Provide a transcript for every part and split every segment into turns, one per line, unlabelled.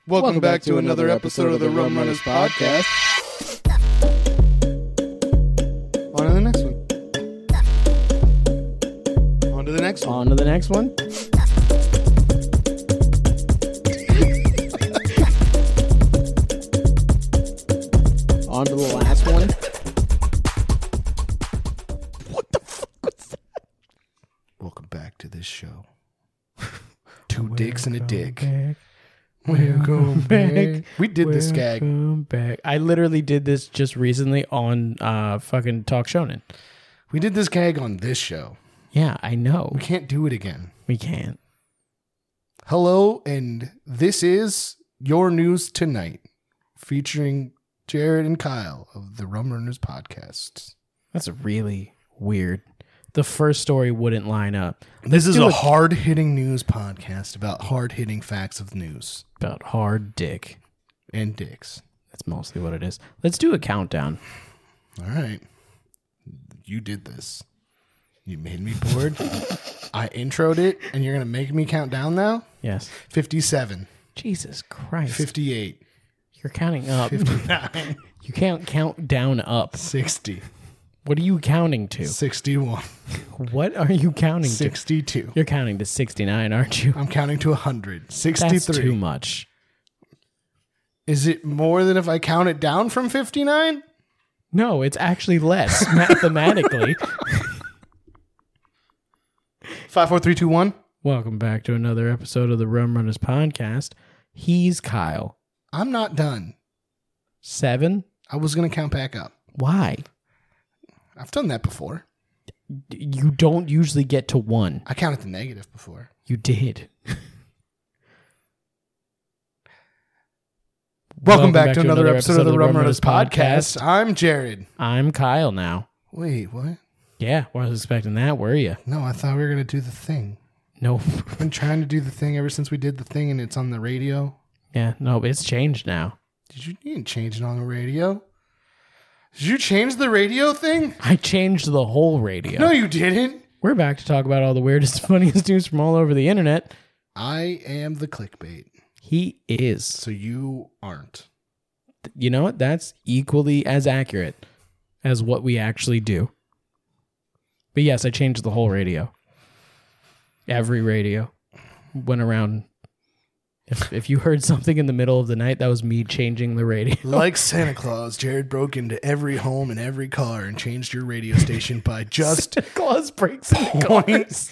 Welcome back to another episode of the Rum Runners Podcast. On to the next one. On to the next one.
On to the next one. On to the last one. What the fuck was that?
Welcome back to this show. Two dicks and a dick.
Welcome back.
We did this gag.
Welcome back. I literally did this just recently on fucking Talk Shonen.
We did this gag on this show.
Yeah, I know.
We can't do it again.
We can't.
Hello, and this is Your News Tonight, featuring Jared and Kyle of the Rum Runners Podcast.
That's really weird. The first story wouldn't line up.
This is a hard-hitting news podcast about hard-hitting facts of news.
About hard dick.
And dicks.
That's mostly what it is. Let's do a countdown.
All right. You did this. You made me bored. I introed it, and you're going to make me count down now?
Yes.
57.
Jesus Christ.
58.
You're counting up.
59.
You can't count down up.
60.
What are you counting to?
61.
What are you counting to?
62.
You're counting to 69, aren't you?
I'm counting to 100. 63.
That's too much.
Is it more than if I count it down from 59?
No, it's actually less mathematically.
5, 4, 3, 2, 1.
Welcome back to another episode of the Rum Runners Podcast. He's Kyle.
I'm not done.
7?
I was going to count back up.
Why?
I've done that before.
You don't usually get to 1.
I counted the negative before.
You did.
Welcome back to another episode of the Rum Runners Podcast. I'm Jared.
I'm Kyle now.
Wait, what?
Yeah, wasn't expecting that, were you?
No, I thought we were going to do the thing.
No.
I've been trying to do the thing ever since we did the thing and it's on the radio.
Yeah, no, it's changed now.
You didn't change it on the radio. Did you change the radio thing?
I changed the whole radio.
No, you didn't.
We're back to talk about all the weirdest, funniest news from all over the internet.
I am the clickbait.
He is.
So you aren't.
You know what? That's equally as accurate as what we actually do. But yes, I changed the whole radio. Every radio. Went around. If you heard something in the middle of the night, that was me changing the radio.
Like Santa Claus, Jared broke into every home and every car and changed your radio station by just
Santa Claus breaks into cars.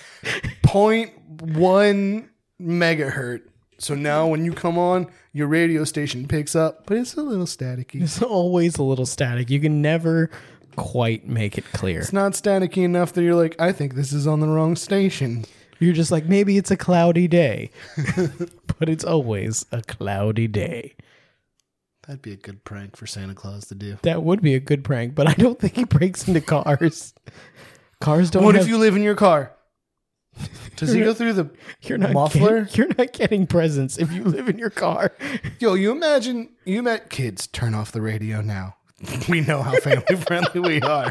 0.1 megahertz. So now when you come on, your radio station picks up, but it's a little staticky.
It's always a little static. You can never quite make it clear.
It's not staticky enough that you're like, I think this is on the wrong station.
You're just like, maybe it's a cloudy day. But it's always a cloudy day.
That'd be a good prank for Santa Claus to do.
That would be a good prank, but I don't think he breaks into cars. Cars don't
What if you live in your car? Does he go through the muffler?
You're not getting presents if you live in your car.
Yo, you met kids, turn off the radio now. We know how family friendly we are.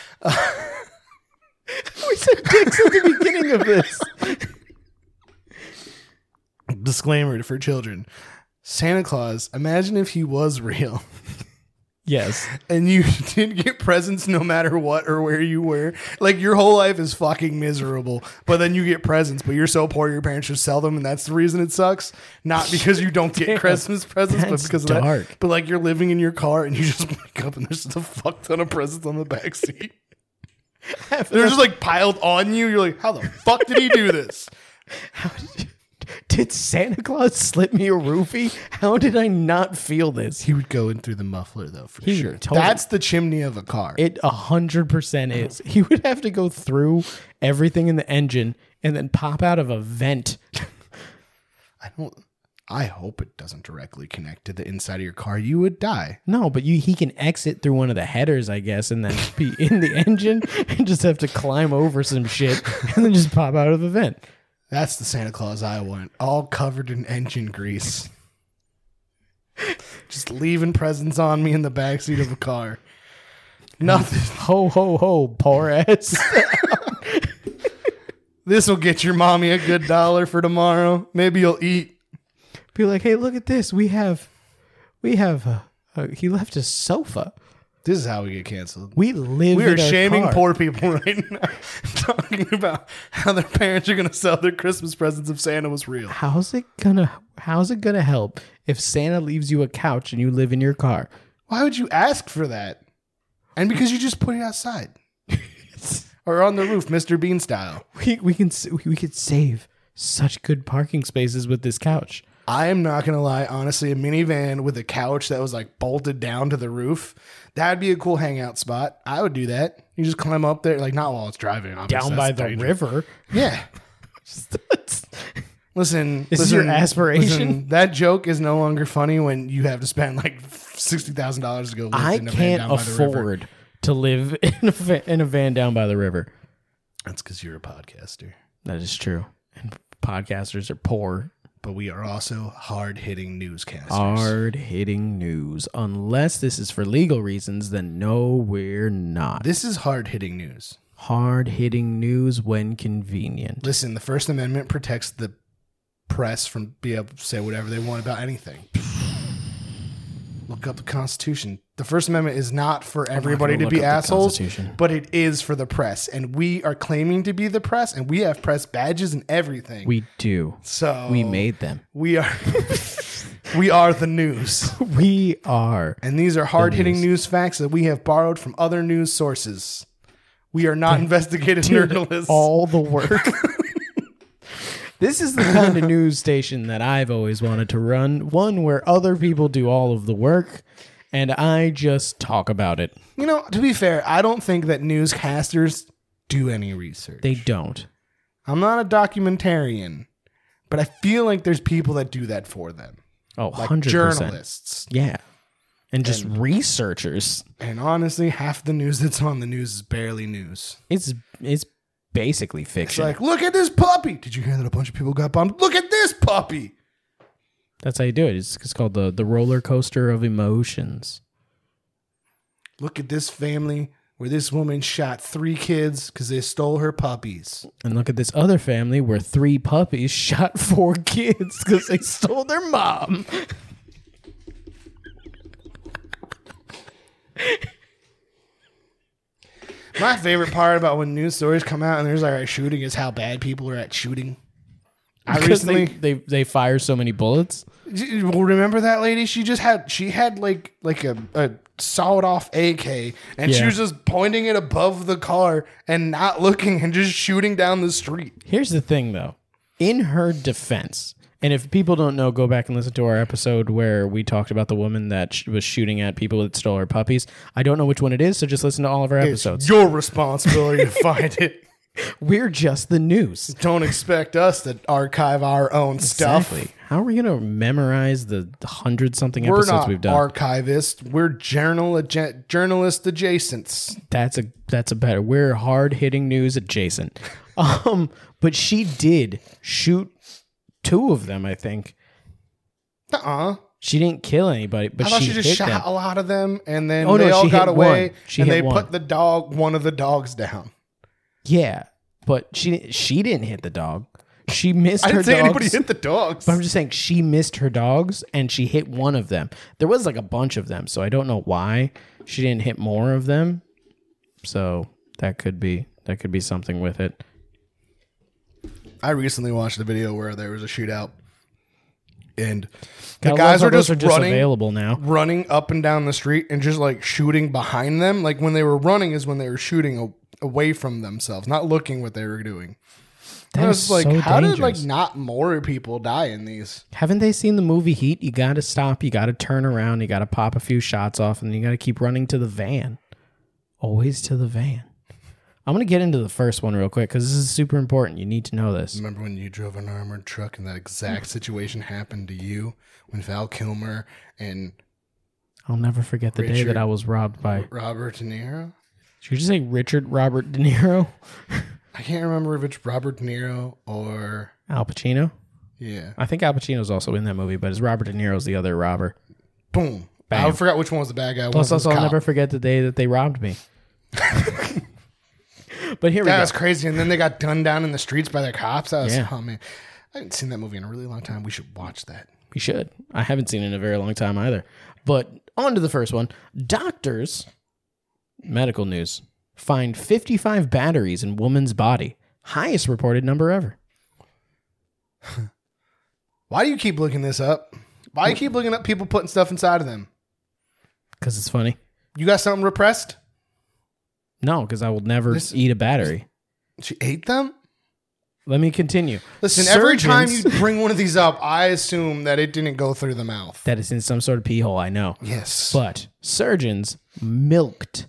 We said dicks at the beginning of this.
Disclaimer for children. Santa Claus, imagine if he was real.
Yes.
And you didn't get presents no matter what or where you were. Like, your whole life is fucking miserable. But then you get presents, but you're so poor your parents just sell them, and that's the reason it sucks. Not because you don't get Christmas presents, but because of that. But like, you're living in your car and you just wake up and there's just a fuck ton of presents on the back seat. They're just like piled on you. You're like, how the fuck did he do this?
Did Santa Claus slip me a roofie? How did I not feel this?
He would go in through the muffler, though, for sure.
Totally.
That's the chimney of a car.
It 100% is. He would have to go through everything in the engine and then pop out of a vent.
I hope it doesn't directly connect to the inside of your car. You would die.
No, but he can exit through one of the headers, I guess, and then be in the engine and just have to climb over some shit and then just pop out of the vent.
That's the Santa Claus I want. All covered in engine grease. Just leaving presents on me in the backseat of a car. Nothing.
Ho, ho, ho, poor ass.
This will get your mommy a good $1 for tomorrow. Maybe you'll eat.
Be like, hey, look at this. We have he left a sofa.
This is how we get canceled.
We live.
We are
in our
shaming
car.
poor people right now, talking about how their parents are going to sell their Christmas presents if Santa was real.
How's it gonna help if Santa leaves you a couch and you live in your car?
Why would you ask for that? And because you just put it outside or on the roof, Mr. Bean style.
We could save such good parking spaces with this couch.
I am not going to lie. Honestly, a minivan with a couch that was like bolted down to the roof, that'd be a cool hangout spot. I would do that. You just climb up there, like not while it's driving. Obviously,
Down by
that's
the
dangerous.
river.
Yeah. Listen,
This is your aspiration?
that joke is no longer funny when you have to spend like $60,000 to go live
I
in a van
can't
down by the river.
afford to live in a van down by the river.
That's because you're a podcaster.
That is true. And podcasters are poor.
But we are also hard-hitting newscasters.
Hard-hitting news. Unless this is for legal reasons, then no, we're not.
This is hard-hitting news.
Hard-hitting news when convenient.
Listen, the First Amendment protects the press from being able to say whatever they want about anything. Look up the Constitution. The First Amendment is not for everybody to be assholes, but it is for the press. And we are claiming to be the press, and we have press badges and everything.
We do.
So
We made them.
we are we are the news.
We are.
And these are hard-hitting news facts that we have borrowed from other news sources. We are not investigative journalists.
All the work. This is the kind of news station that I've always wanted to run. One where other people do all of the work and I just talk about it.
You know, to be fair, I don't think that newscasters do any research.
They don't.
I'm not a documentarian, but I feel like there's people that do that for them.
Oh,
Like
100%.
journalists.
Yeah. And just researchers.
And honestly, half the news that's on the news is barely news.
It's basically
It's
fiction.
like, look at this puppy. Did you hear that a bunch of people got bombed? Look at this puppy.
That's how you do it. It's called the roller coaster of emotions.
Look at this family where this woman shot 3 kids because they stole her puppies.
And look at this other family where 3 puppies shot 4 kids because they stole their mom.
My favorite part about when news stories come out and there's like a shooting is how bad people are at shooting. I
Because
recently
they fire so many bullets.
well, remember that lady? She had like a sawed off AK and she
Yeah.
was just pointing it above the car and not looking and just shooting down the street.
Here's the thing, though. In her defense, and if people don't know, go back and listen to our episode where we talked about the woman that was shooting at people that stole her puppies. I don't know which one it is, so just listen to all of our episodes.
It's your responsibility to find it.
We're just the news.
Don't expect us to archive our own stuff.
Exactly. How are we going to memorize the 100-something
We're
episodes
not
we've done?
archivists. We're journalist adjacents.
That's a better. We're hard-hitting news adjacent. But she did shoot 2 of them, I think. She didn't kill anybody, but
I thought
she
she just
hit
shot
them.
a lot of them, and then
Oh,
they
no,
all
she
got
hit
away,
one. She
and
hit
they
one.
put one of the dogs down.
Yeah, but she didn't hit the dog. She missed
I
her
didn't say
dogs.
anybody hit the dogs.
But I'm just saying she missed her dogs and she hit one of them. There was like a bunch of them, so I don't know why she didn't hit more of them. So that could be something with it.
I recently watched a video where there was a shootout, and the
Gotta
guys
love
were
how
just
those are
running,
available now.
running up and down the street and just like shooting behind them. Like when they were running is when they were shooting away from themselves, not looking what they were doing.
That
I
is
was like,
so
how did
dangerous.
like not more people die in these?
Haven't they seen the movie Heat? You got to stop. You got to turn around. You got to pop a few shots off, and you got to keep running to the van. Always to the van. I'm going to get into the first one real quick because this is super important. You need to know this.
Remember when you drove an armored truck and that exact situation happened to you when Val Kilmer and
I'll never forget the day
Richard-
that I was robbed by.
Robert De Niro?
Did you just say Richard Robert De Niro?
I can't remember if it's Robert De Niro or
Al Pacino?
yeah.
I think Al Pacino's also in that movie, but it's Robert De Niro's the other robber.
Boom.
Bam.
I forgot which one was the bad guy.
Plus,
One was
also,
the
I'll
cop.
never forget the day that they robbed me. But here we
That
go.
was crazy. And then they got gunned down in the streets by their cops. That was,
Yeah.
oh man. I haven't seen that movie in a really long time. We should watch that.
We should. I haven't seen it in a very long time either. But on to the first one. Doctors, medical news, find 55 batteries in woman's body. Highest reported number ever.
Why do you keep looking this up? Why do you keep looking up people putting stuff inside of them?
Because it's funny.
You got something repressed?
No, because I will never eat a battery.
She ate them?
Let me continue.
Listen, every time you bring one of these up, I assume that it didn't go through the mouth.
That it's in some sort of pee hole, I know.
Yes.
But surgeons milked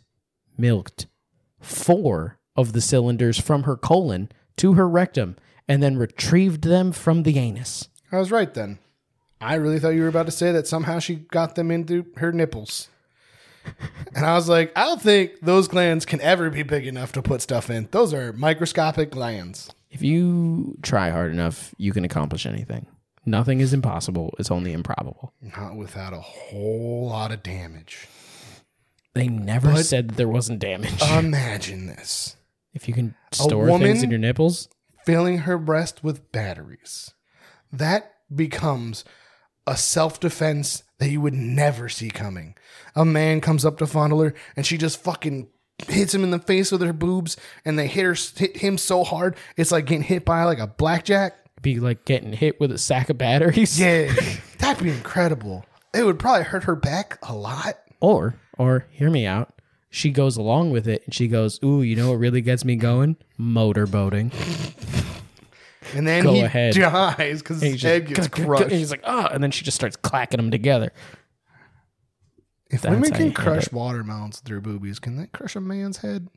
4 of the cylinders from her colon to her rectum and then retrieved them from the anus.
I was right then. I really thought you were about to say that somehow she got them into her nipples. And I was like, I don't think those glands can ever be big enough to put stuff in. Those are microscopic glands.
If you try hard enough, you can accomplish anything. Nothing is impossible. It's only improbable.
Not without a whole lot of damage.
They never said that there wasn't damage.
Imagine this.
If you can store things in your nipples.
Filling her breast with batteries. That becomes a self-defense that you would never see coming. A man comes up to fondle her and she just fucking hits him in the face with her boobs and they hit him so hard it's like getting hit by like a blackjack.
Be like getting hit with a sack of batteries.
Yeah, that'd be incredible. It would probably hurt her back a lot.
Or hear me out. She goes along with it and she goes, ooh, you know what really gets me going? Motorboating.
And then he dies because his head gets crushed. And
he's like, oh, and then she just starts clacking them together.
If women can crush watermelons with their boobies, can they crush a man's head?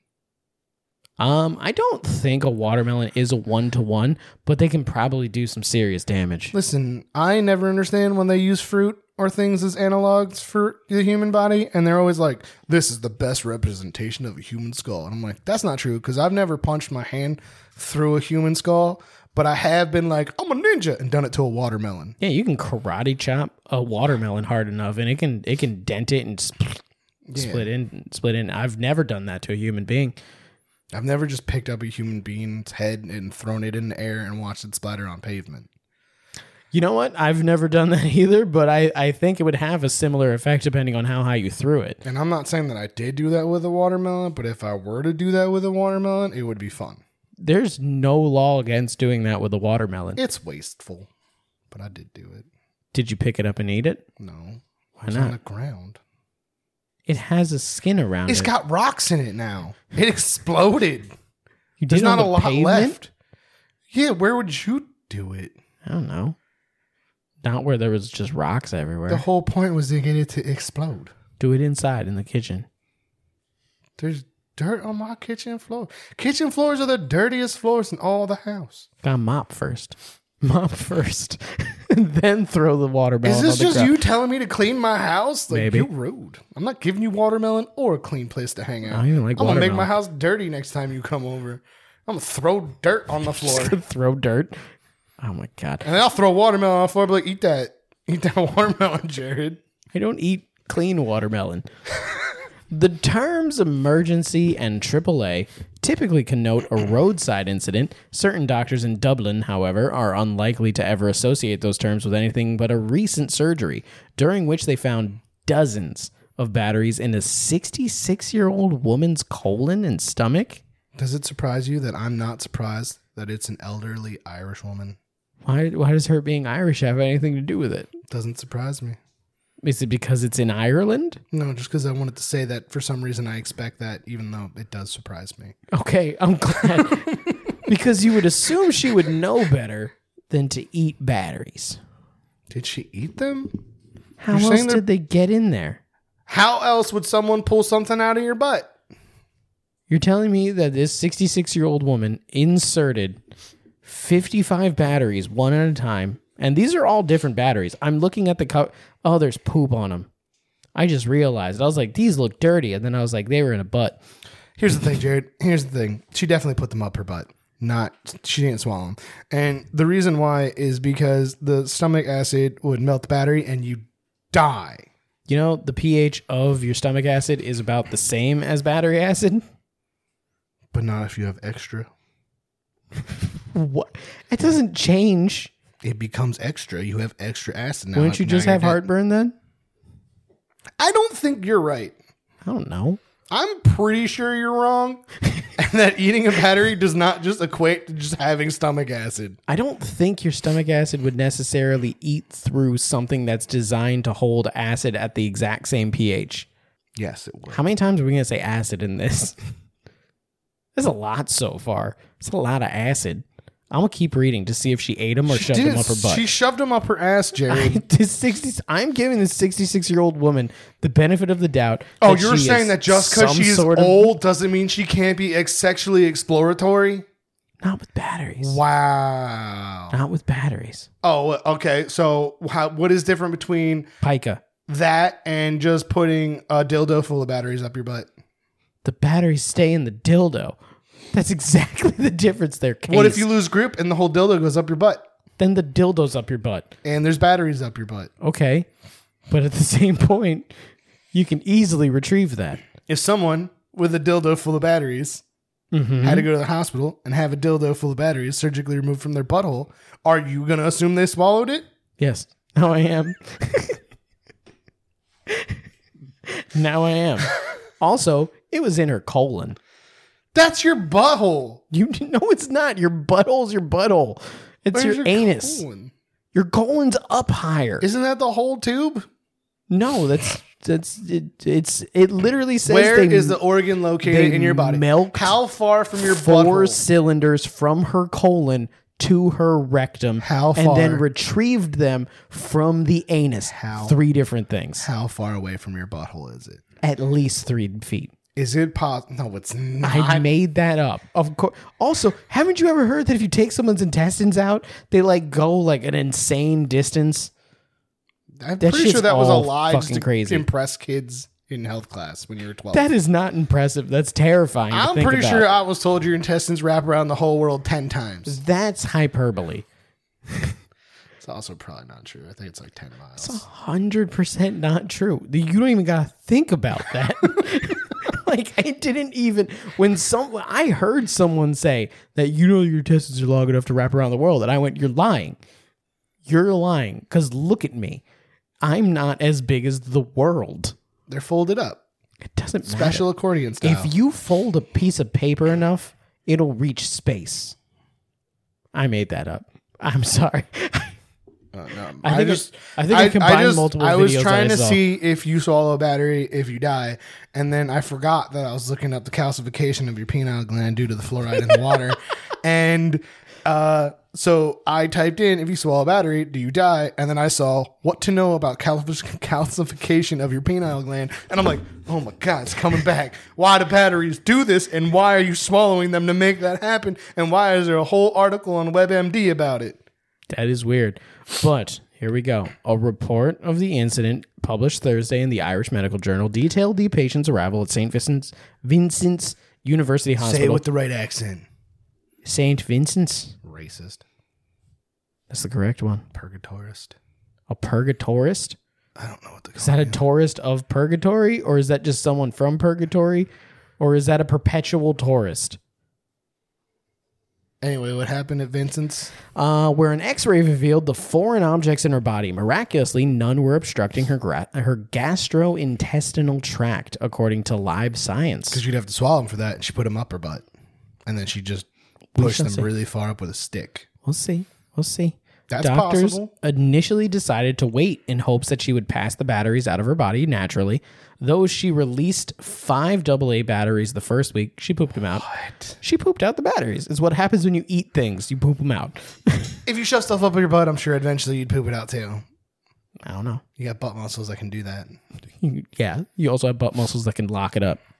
I don't think a watermelon is a 1-to-1, but they can probably do some serious damage.
Listen, I never understand when they use fruit or things as analogs for the human body, and they're always like, this is the best representation of a human skull. And I'm like, that's not true, because I've never punched my hand through a human skull, but I have been like, I'm a ninja, and done it to a watermelon.
Yeah, you can karate chop a watermelon hard enough, and it can dent it and split in. I've never done that to a human being.
I've never just picked up a human being's head and thrown it in the air and watched it splatter on pavement.
You know what? I've never done that either, but I think it would have a similar effect depending on how high you threw it.
And I'm not saying that I did do that with a watermelon, but if I were to do that with a watermelon, it would be fun.
There's no law against doing that with a watermelon.
It's wasteful, but I did do it.
Did you pick it up and eat it?
No.
Why
not? On the ground.
It has a skin around it.
It's got rocks in it now. It exploded.
There's not a lot
pavement? Left. Yeah, where would you do it?
I don't know. Not where there was just rocks everywhere.
The whole point was to get it to explode.
Do it inside in the kitchen.
There's dirt on my kitchen floor. Kitchen floors are the dirtiest floors in all the house.
Gotta mop first. Mop first. And then throw the watermelon on the ground.
Is this just you telling me to clean my house? Like,
maybe.
You're rude. I'm not giving you watermelon or a clean place to hang out.
I don't even like
I'm
watermelon.
going to make my house dirty next time you come over. I'm going to throw dirt on the floor.
Throw dirt? Oh, my God.
And then I'll throw watermelon on the floor. I'll be like, eat that watermelon, Jared.
I don't eat clean watermelon. The terms emergency and AAA typically connote a roadside incident. Certain doctors in Dublin, however, are unlikely to ever associate those terms with anything but a recent surgery, during which they found dozens of batteries in a 66-year-old woman's colon and stomach.
Does it surprise you that I'm not surprised that it's an elderly Irish woman?
Why does her being Irish have anything to do with it?
Doesn't surprise me.
Is it because it's in Ireland?
No, just because I wanted to say that for some reason I expect that, even though it does surprise me.
Okay, I'm glad. Because you would assume she would know better than to eat batteries.
Did she eat them?
How else did they get in there?
How else would someone pull something out of your butt?
You're telling me that this 66-year-old woman inserted 55 batteries one at a time, and these are all different batteries. I'm looking at the cup. Oh, there's poop on them. I just realized. I was like, these look dirty. And then I was like, they were in a butt.
Here's the thing, Jared. Here's the thing. She definitely put them up her butt. She didn't swallow them. And the reason why is because the stomach acid would melt the battery and you die.
You know, the pH of your stomach acid is about the same as battery acid.
But not if you have extra.
What? It doesn't change.
It becomes extra. You have extra acid now.
Wouldn't you just have heartburn then?
I don't think you're right.
I don't know.
I'm pretty sure you're wrong. And that eating a battery does not just equate to just having stomach acid.
I don't think your stomach acid would necessarily eat through something that's designed to hold acid at the exact same pH.
Yes, it would.
How many times are we going to say acid in this? There's a lot so far. It's a lot of acid. I'm going to keep reading to see if she ate them or shoved them up her butt.
She shoved them up her ass, Jared.
I'm giving this 66-year-old woman the benefit of the doubt.
Oh, you're saying that just because she's old doesn't mean she can't be sexually exploratory?
Not with batteries.
Wow.
Not with batteries.
Oh, okay. So what is different between
Pica?
That and just putting a dildo full of batteries up your butt?
The batteries stay in the dildo. That's exactly the difference there. Case.
What if you lose grip and the whole dildo goes up your butt?
Then the dildo's up your butt.
And there's batteries up your butt.
Okay. But at the same point, you can easily retrieve that.
If someone with a dildo full of batteries had to go to the hospital and have a dildo full of batteries surgically removed from their butthole, are you going to assume they swallowed it?
Yes. Now I am. Now I am. Also, it was in her colon.
That's your butthole.
No, it's not. Your butthole's your butthole. It's your anus.
Colon?
Your colon's up higher.
Isn't that the whole tube?
No, it literally says
where is the organ located in your body? How far from your butthole?
4 cylinders from her colon to her rectum.
How far?
And then retrieved them from the anus. 3 different things.
How far away from your butthole is it?
At least 3 feet.
Is it possible? No, it's not.
I made that up. Of course. Also, haven't you ever heard that if you take someone's intestines out, they go like an insane distance?
I'm pretty sure that was a lie
fucking
just to
crazy.
impress kids in health class when you were 12.
That is not impressive. That's terrifying.
I'm pretty sure I was told your intestines wrap around the whole world 10 times.
That's hyperbole.
It's also probably not true. I think it's like 10 miles.
It's 100% not true. You don't even got to think about that. Like, I didn't even, I heard someone say that, your intestines are long enough to wrap around the world. And I went, you're lying. You're lying. Because look at me. I'm not as big as the world.
They're folded up.
It doesn't matter.
Special accordion style.
If you fold a piece of paper enough, it'll reach space. I made that up. I'm sorry.
No,
I think I combined multiple videos.
I was trying to see if you swallow a battery, if you die, and then I forgot that I was looking up the calcification of your penile gland due to the fluoride in the water, and so I typed in, if you swallow a battery, do you die? And then I saw what to know about calcification of your penile gland, and I'm like, oh my god, it's coming back. Why do batteries do this, and why are you swallowing them to make that happen? And why is there a whole article on WebMD about it?
That is weird. But here we go. A report of the incident published Thursday in the Irish Medical Journal detailed the patient's arrival at St. Vincent's University Hospital.
Say it with the right accent.
St. Vincent's?
Racist.
That's the correct one.
Purgatorist.
A purgatorist?
I don't know what to call it.
Is that a tourist of purgatory? Or is that just someone from purgatory? Or is that a perpetual tourist?
Anyway, what happened at Vincent's?
Where an x-ray revealed the foreign objects in her body. Miraculously, none were obstructing her gastrointestinal tract, according to Live Science.
Because you'd have to swallow them for that, and she put them up her butt. And then she just pushed them really far up with a stick.
We'll see.
That's
Doctors
possible.
initially decided to wait in hopes that she would pass the batteries out of her body naturally. Though she released 5 AA batteries the first week, she pooped them out.
What?
She pooped out the batteries. It's what happens when you eat things. You poop them out.
If you shove stuff up your butt, I'm sure eventually you'd poop it out too.
I don't know.
You got butt muscles that can do that.
Yeah. You also have butt muscles that can lock it up.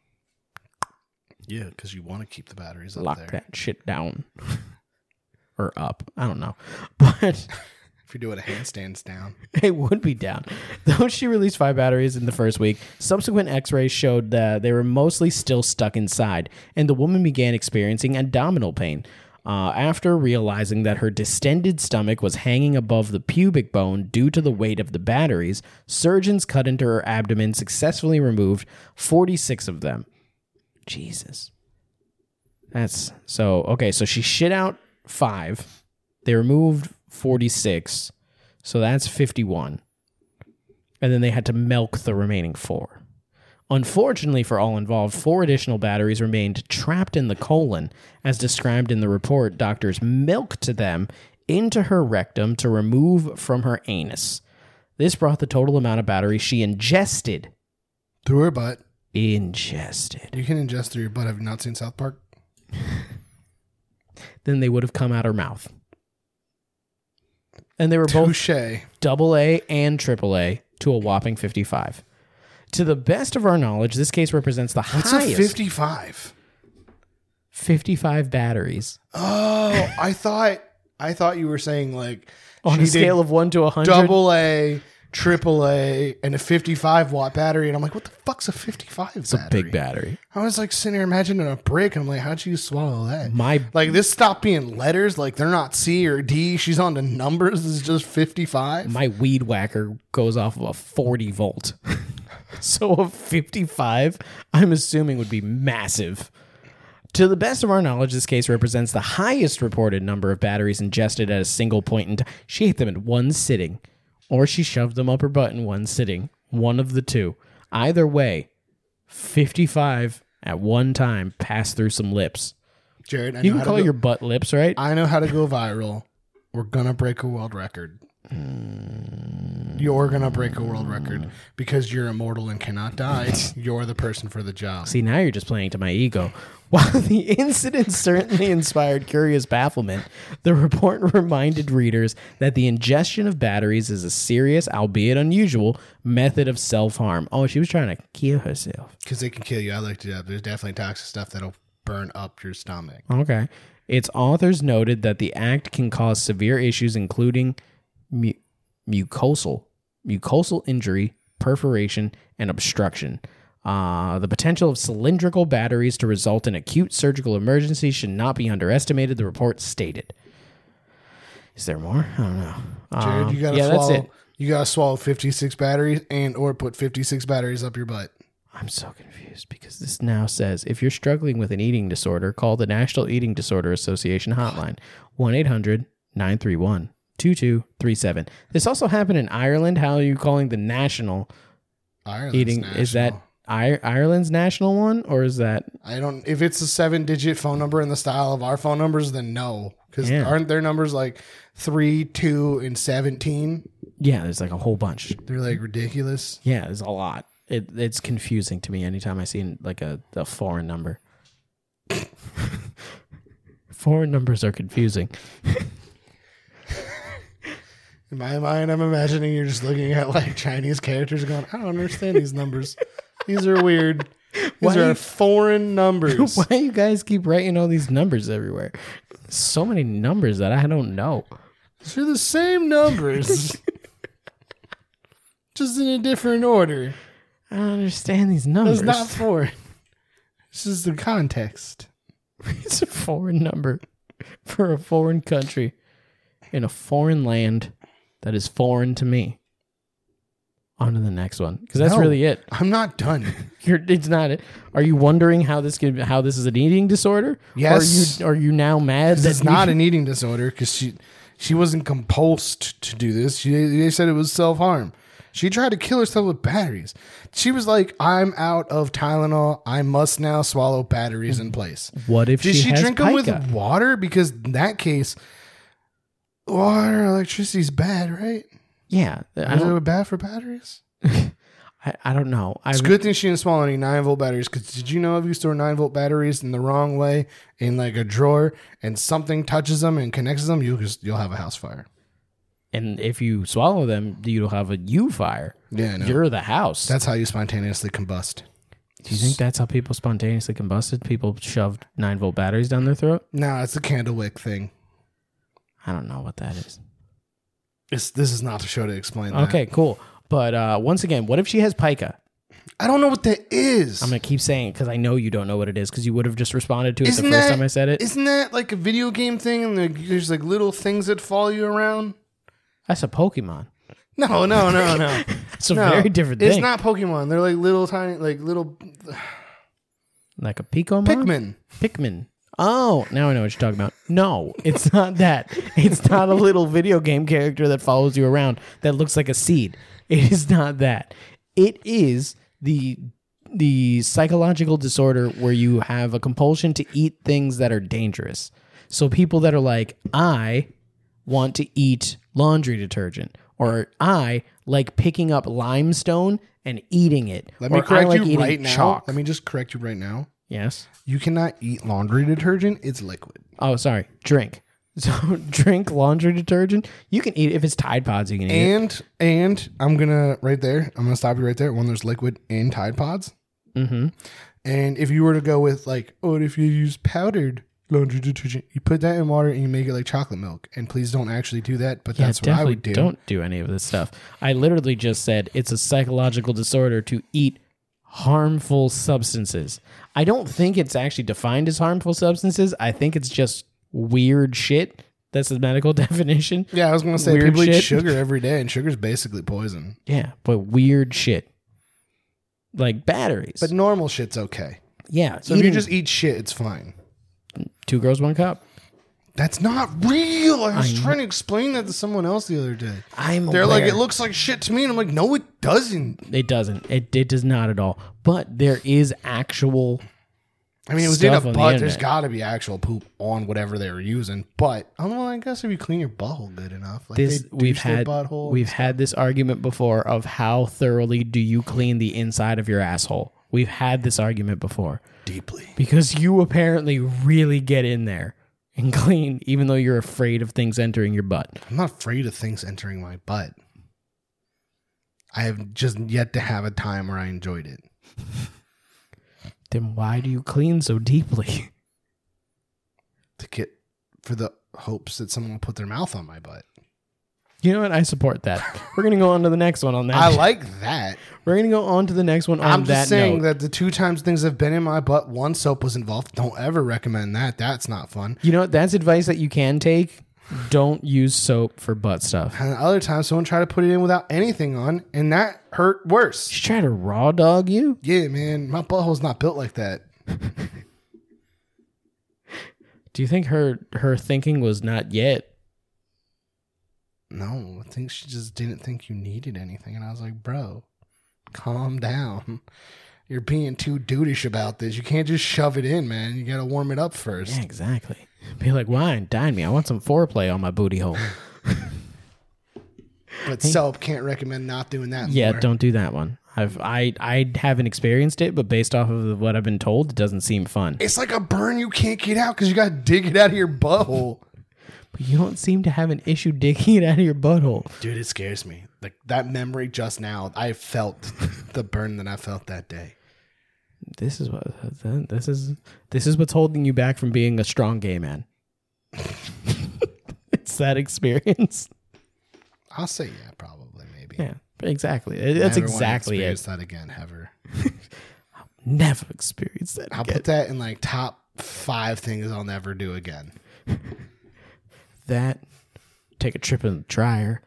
Yeah, because you want to keep the batteries up
Lock
there.
that shit down. Or up. I don't know. But
if you're doing a handstands down.
it would be down. Though she released 5 batteries in the first week, subsequent x-rays showed that they were mostly still stuck inside, and the woman began experiencing abdominal pain. After realizing that her distended stomach was hanging above the pubic bone due to the weight of the batteries, surgeons cut into her abdomen, successfully removed 46 of them. Jesus. That's so okay. So she shit out 5. They removed 46. So that's 51. And then they had to milk the remaining 4. Unfortunately for all involved, 4 additional batteries remained trapped in the colon. As described in the report, doctors milked them into her rectum to remove from her anus. This brought the total amount of batteries she ingested.
Through her butt.
Ingested.
You can ingest through your butt. Have you not seen South Park?
Then they would have come out her mouth. And they were both
Touche.
AA and AAA to a whopping 55. To the best of our knowledge, this case represents the
What's
highest.
a 55?
55 batteries.
Oh, I thought you were saying like
On
she
a scale
did
of 1 to 100.
double A, triple A, and a 55 watt battery. And I'm like, what the fuck's a 55
It's a big battery.
I was like sitting here imagining a brick. And I'm like, how'd you swallow that?
My
Like this stopped being letters. Like they're not C or D. She's on to numbers. This is just 55.
my weed whacker goes off of a 40 volt. So a 55, I'm assuming, would be massive. To the best of our knowledge, this case represents the highest reported number of batteries ingested at a single point in time. She ate them in one sitting, or she shoved them up her butt in one sitting. One of the two. Either way, 55 at one time passed through some lips.
Jared,
You can call your butt lips, right?
I know how to go viral. We're gonna break a world record. You're gonna break a world record because you're immortal and cannot die. You're the person for the job.
See, now you're just playing to my ego. While the incident certainly inspired curious bafflement, the report reminded readers that the ingestion of batteries is a serious, albeit unusual, method of self-harm. Oh, she was trying to kill herself.
Because they can kill you. I looked it up. There's definitely toxic stuff that'll burn up your stomach.
Okay. Its authors noted that the act can cause severe issues, including mucosal injury, perforation, and obstruction. The potential of cylindrical batteries to result in acute surgical emergencies should not be underestimated, the report stated. Is there more? I don't know.
Jared, you gotta
that's
swallow.
it.
You gotta swallow 56 batteries and or put 56 batteries up your butt.
I'm so confused because this now says if you're struggling with an eating disorder, call the National Eating Disorder Association hotline, 1-800-931-2237. This also happened in Ireland. How are you calling the national
Ireland's
eating?
national.
Is that Ireland's national one, or is that?
I don't. If it's a 7-digit phone number in the style of our phone numbers, then no. Because
Yeah.
aren't their numbers like 3, 2, and 17?
Yeah, there's like a whole bunch.
They're like ridiculous.
Yeah, there's a lot. It's confusing to me anytime I see like a foreign number. Foreign numbers are confusing.
In my mind, I'm imagining you're just looking at like Chinese characters going, I don't understand these numbers. These are weird. These are foreign numbers.
Why you guys keep writing all these numbers everywhere? So many numbers that I don't know.
They're the same numbers. Just in a different order.
I don't understand these numbers.
That's not foreign. This is the context.
It's a foreign number for a foreign country in a foreign land that is foreign to me. On to the next one, because that's
No,
really it.
I'm not done.
It's not it. Are you wondering how this is an eating disorder?
Yes.
Are you now mad that
It's not an eating disorder because she wasn't compulsed to do this. They said it was self-harm. She tried to kill herself with batteries. She was like, I'm out of Tylenol. I must now swallow batteries in place.
What if
Did she
has
drink them with
pica?
water? Because in that case, water, electricity's bad, right?
Yeah,
Is it bad for batteries?
I don't know.
It's a good thing she didn't swallow any 9-volt batteries. Because did you know if you store 9-volt batteries in the wrong way in like a drawer and something touches them and connects them, you'll have a house fire.
And if you swallow them, you'll have a U fire.
Yeah, I know.
You're the house.
That's how you spontaneously combust.
Do you think that's how people spontaneously combusted? People shoved 9-volt batteries down their throat?
No, it's the candle wick thing.
I don't know what that is.
This is not the show to explain that.
Okay, cool. But once again, what if she has pica?
I don't know what that is.
I'm going to keep saying it because I know you don't know what it is because you would have just responded to it
Isn't
the first
that-
time I said it.
Isn't that like a video game thing and there's like little things that follow you around?
That's a Pokemon.
No.
It's a very different thing.
It's not Pokemon. They're like little tiny, like little
Like a Picomon?
Pikmin.
Pikmin. Oh, now I know what you're talking about. No, it's not that. It's not a little video game character that follows you around that looks like a seed. It is not that. It is the psychological disorder where you have a compulsion to eat things that are dangerous. So people that are like, I want to eat laundry detergent, or I like picking up limestone and eating it.
Let me
or
correct
I like
you
eating
right now.
chalk.
Let me just correct you right now.
Yes.
You cannot eat laundry detergent. It's liquid.
Oh, sorry. Drink. So drink laundry detergent. You can eat it. If it's Tide Pods, you can eat it.
And I'm gonna stop you right there. When there's liquid in Tide Pods.
Mm-hmm.
And if you were to go with like, if you use powdered laundry detergent, you put that in water and you make it like chocolate milk. And please don't actually do that. But that's what I would do.
Don't do any of this stuff. I literally just said it's a psychological disorder to eat harmful substances. I don't think it's actually defined as harmful substances. I think it's just weird shit. That's the medical definition.
Yeah, I was going to say
Weird
people eat
shit.
sugar every day, and sugar's basically poison.
Yeah, but weird shit. Like batteries.
But normal shit's okay.
Yeah.
So if you just eat shit, it's fine.
2 girls, 1 cup.
That's not real. I was trying to explain that to someone else the other day. They're like, it looks like shit to me. And I'm like, no, it doesn't.
It doesn't. It does not at all. But there is actual...
I mean, it was in a
stuff on the
butt. There's
internet.
got to be actual poop on whatever they were using. But I guess if you clean your butthole good enough, like
We've had this argument before of how thoroughly do you clean the inside of your asshole. We've had this argument before.
Deeply.
Because you apparently really get in there and clean, even though you're afraid of things entering your butt.
I'm not afraid of things entering my butt. I have just yet to have a time where I enjoyed it.
Then why do you clean so deeply?
For the hopes that someone will put their mouth on my butt.
You know what? I support that. We're going to go on to the next one on that.
I like that.
We're going to go on to the next one on
I'm
that
just saying
note.
that the 2 times things have been in my butt, 1 soap was involved. Don't ever recommend that. That's not fun.
You know what? That's advice that you can take. Don't use soap for butt stuff.
And the other time, someone tried to put it in without anything on, and that hurt worse.
She tried to raw dog you?
Yeah, man. My butthole's not built like that.
Do you think her thinking was not yet?
No, I think she just didn't think you needed anything. And I was like, bro, calm down. You're being too dudeish about this. You can't just shove it in, man. You got to warm it up first.
Yeah, exactly. Be like, wine, dine me. I want some foreplay on my booty hole.
But soap, can't recommend not doing that.
Yeah,
more.
don't do that one. I haven't experienced it, but based off of what I've been told, it doesn't seem fun.
It's like a burn you can't get out because you got to dig it out of your butthole.
But you don't seem to have an issue digging it out of your butthole.
Dude, it scares me. Like that memory just now, I felt the burn that I felt that day.
This is what's holding you back from being a strong gay man. It's that experience.
I'll say yeah, probably, maybe.
Yeah, exactly. That's
Never
exactly
wanna
it.
experience that again, ever.
Never experience that
I'll
again.
put that in like top 5 things I'll never do again.
That, take a trip in the dryer.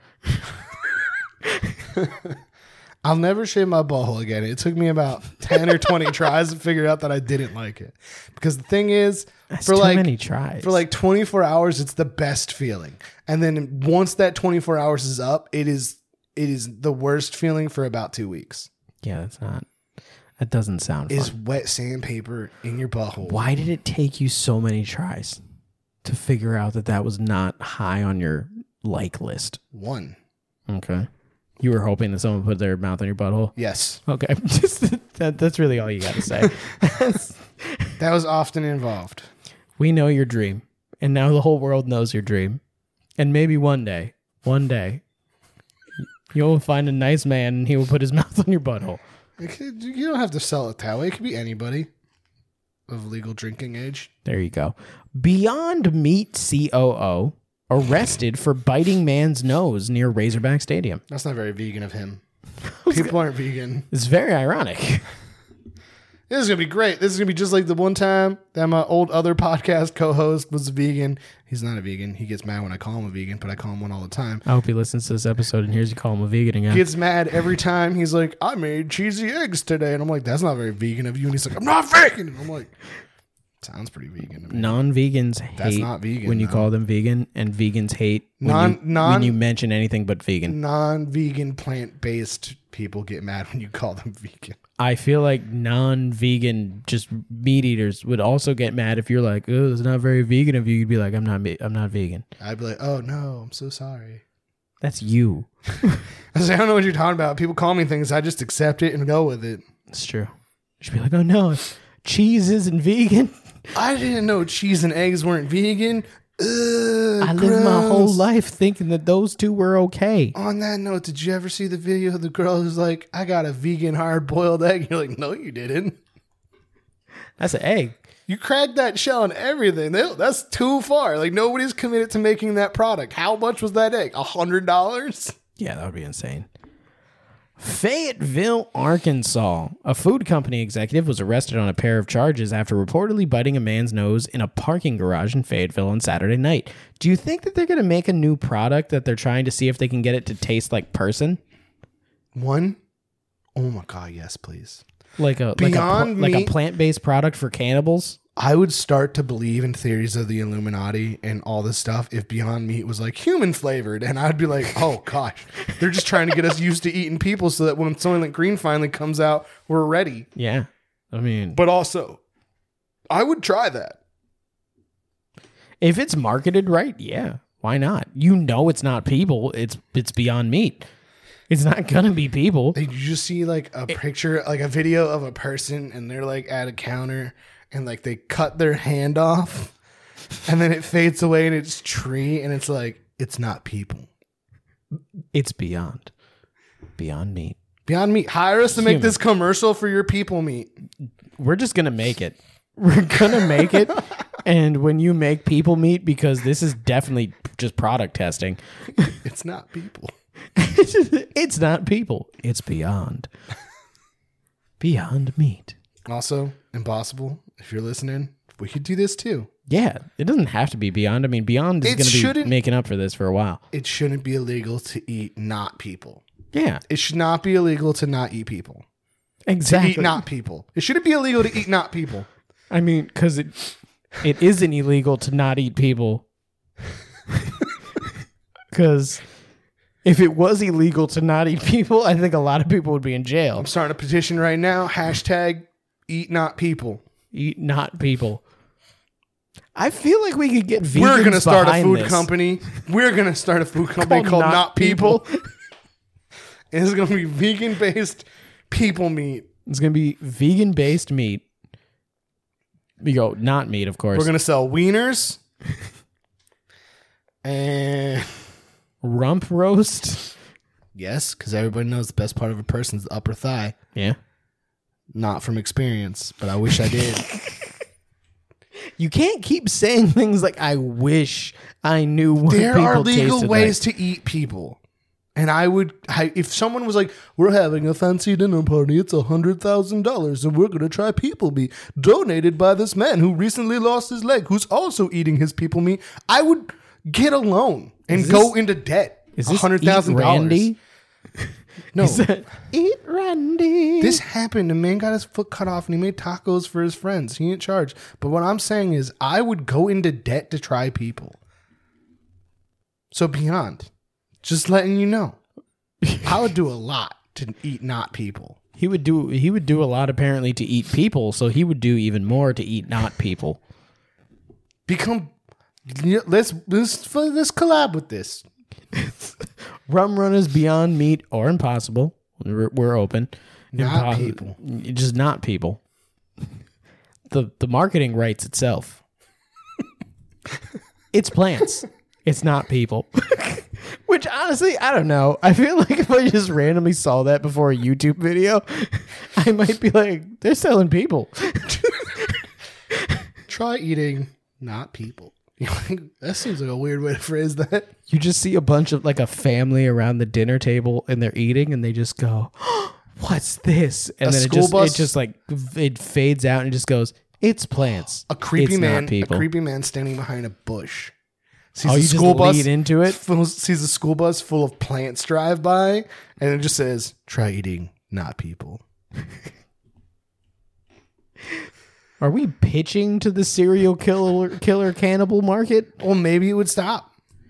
I'll never shave my butthole again. It took me about 10 or 20 tries to figure out that I didn't like it. Because the thing is,
That's
for
too
like
many tries.
for like 24 hours, it's the best feeling. And then once that 24 hours is up, it is the worst feeling for about 2 weeks.
Yeah, that doesn't sound
Is
fun.
wet sandpaper in your butthole.
Why did it take you so many tries to figure out that was not high on your like list?
1.
Okay. You were hoping that someone put their mouth on your butthole?
Yes.
Okay. That's really all you got to say.
That was often involved.
We know your dream. And now the whole world knows your dream. And maybe one day, you'll find a nice man and he will put his mouth on your butthole.
You don't have to sell it that way. It could be anybody of legal drinking age.
There you go. Beyond Meat COO arrested for biting man's nose near Razorback Stadium.
That's not very vegan of him. People aren't vegan.
It's very ironic.
This is going to be great. This is going to be just like the one time that my old other podcast co-host was vegan. He's not a vegan. He gets mad when I call him a vegan, but I call him one all the time.
I hope he listens to this episode and hears you call him a vegan again.
Gets mad every time. He's like, I made cheesy eggs today. And I'm like, that's not very vegan of you. And he's like, I'm not vegan. And I'm like, Sounds pretty vegan to me.
Non-vegans hate
That's not vegan,
when you
though.
call them vegan, and vegans hate when you mention anything but vegan.
Non-vegan plant-based people get mad when you call them vegan.
I feel like non-vegan just meat eaters would also get mad if you're like, "Oh, it's not very vegan of you." You'd be like, "I'm not vegan."
I'd be like, oh no, I'm so sorry.
That's you.
I say, I don't know what you're talking about. People call me things. I just accept it and go with it.
It's true. You should be like, "Oh no, cheese isn't vegan."
I didn't know cheese and eggs weren't vegan. Ugh,
I lived my whole
gross.
life thinking that those two were okay.
On that note, did you ever see the video of the girl who's like, I got a vegan hard-boiled egg? You're like, no, you didn't.
That's an egg.
You cracked that shell and everything. That's too far. Like, nobody's committed to making that product. How much was that egg? $100?
Yeah, that would be insane. Fayetteville, Arkansas. A food company executive was arrested on a pair of charges after reportedly biting a man's nose in a parking garage in Fayetteville on Saturday night. Do you think that they're going to make a new product that they're trying to see if they can get it to taste like person?
One? Oh my God, yes, please.
Like a
Beyond
like a
Meat-
plant-based product for cannibals?
I would start to believe in theories of the Illuminati and all this stuff if Beyond Meat was like human flavored. And I'd be like, oh gosh, they're just trying to get us used to eating people so that when Soylent Green finally comes out, we're ready.
Yeah. I mean,
But also, I would try that.
if it's marketed right, yeah. Why not? You know it's not people. It's Beyond Meat. It's not going to be people.
Did you just see like a picture, like a video of a person and they're like at a counter and like they cut their hand off and then it fades away and it's tree and it's like, it's not people.
It's Beyond Meat.
Beyond Meat, hire us to make
Human.
this commercial for your people meat.
We're just going to make it. We're going to make it. And when you make people meat, because this is definitely just product testing,
It's not people.
it's not people. It's Beyond Meat.
Also, Impossible, if you're listening, we could do this too.
Yeah, it doesn't have to be Beyond. I mean, Beyond is
It
going to be
shouldn't-
making up for this for a while.
It shouldn't be illegal to eat not people.
Yeah,
It should not be illegal to not eat people.
exactly.
Eat not people. It shouldn't be illegal to eat not people.
I mean, because it isn't illegal to not eat people. Because if it was illegal to not eat people, I think a lot of people would be in jail.
I'm starting a petition right now. Hashtag eat not people.
Eat not people. I feel like we could get vegans
We're going to start a
behind
food
this.
company. We're going to start a food company called Not People. And it's going to be vegan-based people meat.
It's going to be vegan-based meat. We go, not meat, of course.
We're going to sell wieners. And
Rump roast.
yes, because everybody knows the best part of a person's the upper thigh.
Yeah.
Not from experience, but I wish I did.
You can't keep saying things like, I wish I knew what
There
people
are legal
tasted
ways
like.
to eat people. And if someone was like, we're having a fancy dinner party, it's $100,000 and we're going to try people meat donated by this man who recently lost his leg, who's also eating his people meat, I would get a loan and go into debt.
Is this
$100,000.
Eat Randy?
No,
Is that Eat Randy?
this happened. A man got his foot cut off and he made tacos for his friends. He didn't charge. But what I'm saying is I would go into debt to try people. So Beyond, just letting you know, I would do a lot to eat not people.
He would do a lot apparently to eat people, so he would do even more to eat not people.
Let's collab with this.
Rum Runners Beyond Meat or Impossible. We're open.
Not people.
Just not people. The marketing writes itself. It's plants. It's not people. Which honestly, I don't know. I feel like if I just randomly saw that before a YouTube video, I might be like, they're selling people.
Try eating not people. That seems like a weird way to phrase that.
You just see a bunch of like a family around the dinner table and they're eating and they just go, oh, what's this? And then it just like it fades out and it just goes, it's plants.
A creepy
It's
man.
not people.
A creepy man standing behind a bush. Sees
Oh,
a
you just
school bus
lead into it?
sees a school bus full of plants drive by, and it just says, "Try eating not people."
Are we pitching to the serial killer cannibal market?
Well, maybe it would stop.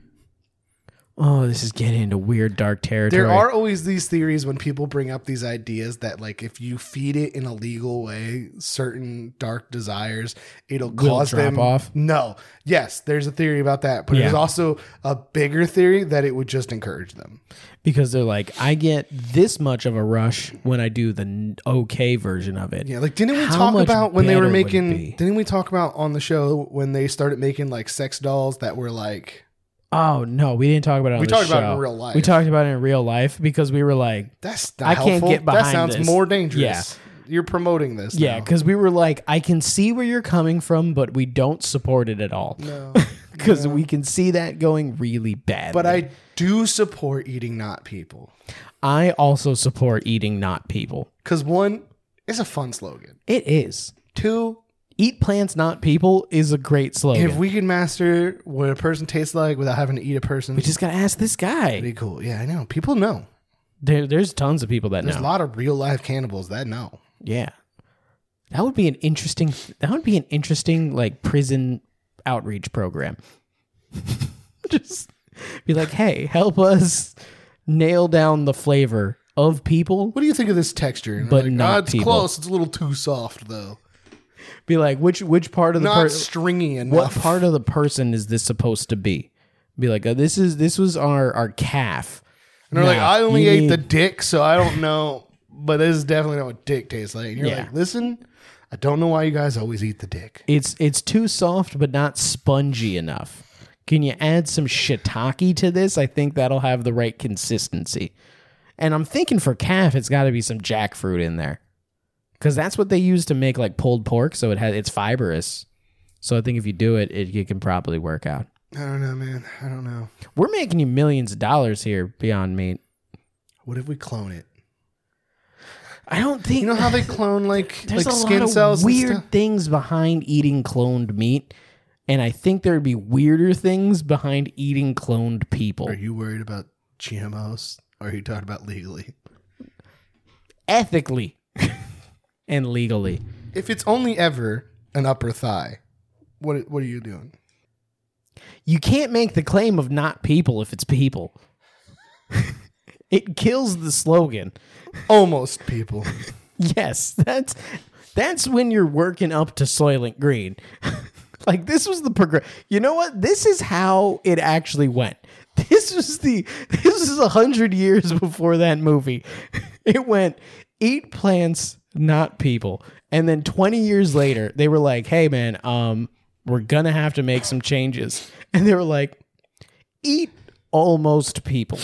Oh, this is getting into weird, dark territory.
There are always these theories when people bring up these ideas that, like, if you feed it in a legal way, certain dark desires, it'll cause
drop
them
off?
No. Yes, there's a theory about that, but
Yeah.
there's also a bigger theory that it would just encourage them.
Because they're like, I get this much of a rush when I do the okay version of it.
Yeah, like didn't we
How
talk
much
about when they were
better would it
making?
be?
Didn't we talk about on the show when they started making like sex dolls that were like?
Oh no, we didn't talk about it on
We
the
talked
show.
about it in real life.
We talked about it in real life because we were like,
That's not
I can't
helpful.
get behind
That sounds
this.
more dangerous.
Yeah.
You're promoting this.
yeah,
now.
because we were like, I can see where you're coming from, but we don't support it at all.
No.
Because we can see that going really bad.
But I do support eating not people.
I also support eating not people.
Because one, it's a fun slogan.
It is.
Two,
Eat plants, not people is a great slogan.
if we can master what a person tastes like without having to eat a person,
we just got to ask this guy.
it'd be cool. Yeah, I know. People know.
There's tons of people that
There's
know.
a lot of real life cannibals that know.
Yeah. That would be an interesting like prison outreach program. Just be like, "Hey, help us nail down the flavor of people."
What do you think of this texture? And
But
they're
not
it's
people."
close. It's a little too soft though.
Be like, "Which part of the
Not
person
stringy enough.
what part of the person is this supposed to be?" Be like, this was our calf.
And they're like,
Nah,
I only
you
ate
need-
the dick, so I don't know. But this is definitely not what dick tastes like. And you're
Yeah.
like, listen, I don't know why you guys always eat the dick.
It's too soft but not spongy enough. Can you add some shiitake to this? I think that'll have the right consistency. And I'm thinking for calf, it's got to be some jackfruit in there, because that's what they use to make like pulled pork. So it's fibrous. So I think if you do it, it can probably work out.
I don't know, man. I don't know.
We're making you millions of dollars here, Beyond Meat.
What if we clone it?
I don't think
You know how they clone like
there's a
skin
lot of
cells and
weird
stuff?
things behind eating cloned meat, and I think there'd be weirder things behind eating cloned people.
Are you worried about GMOs? Or are you talking about legally?
Ethically and legally.
If it's only ever an upper thigh, what are you doing?
You can't make the claim of not people if it's people. It kills the slogan.
Almost people.
Yes, that's when you're working up to Soylent Green. Like, this was the progress. You know what? This is how it actually went. This is 100 years before that movie. It went, eat plants, not people. And then 20 years later, they were like, hey man, we're gonna have to make some changes. And they were like, eat almost people.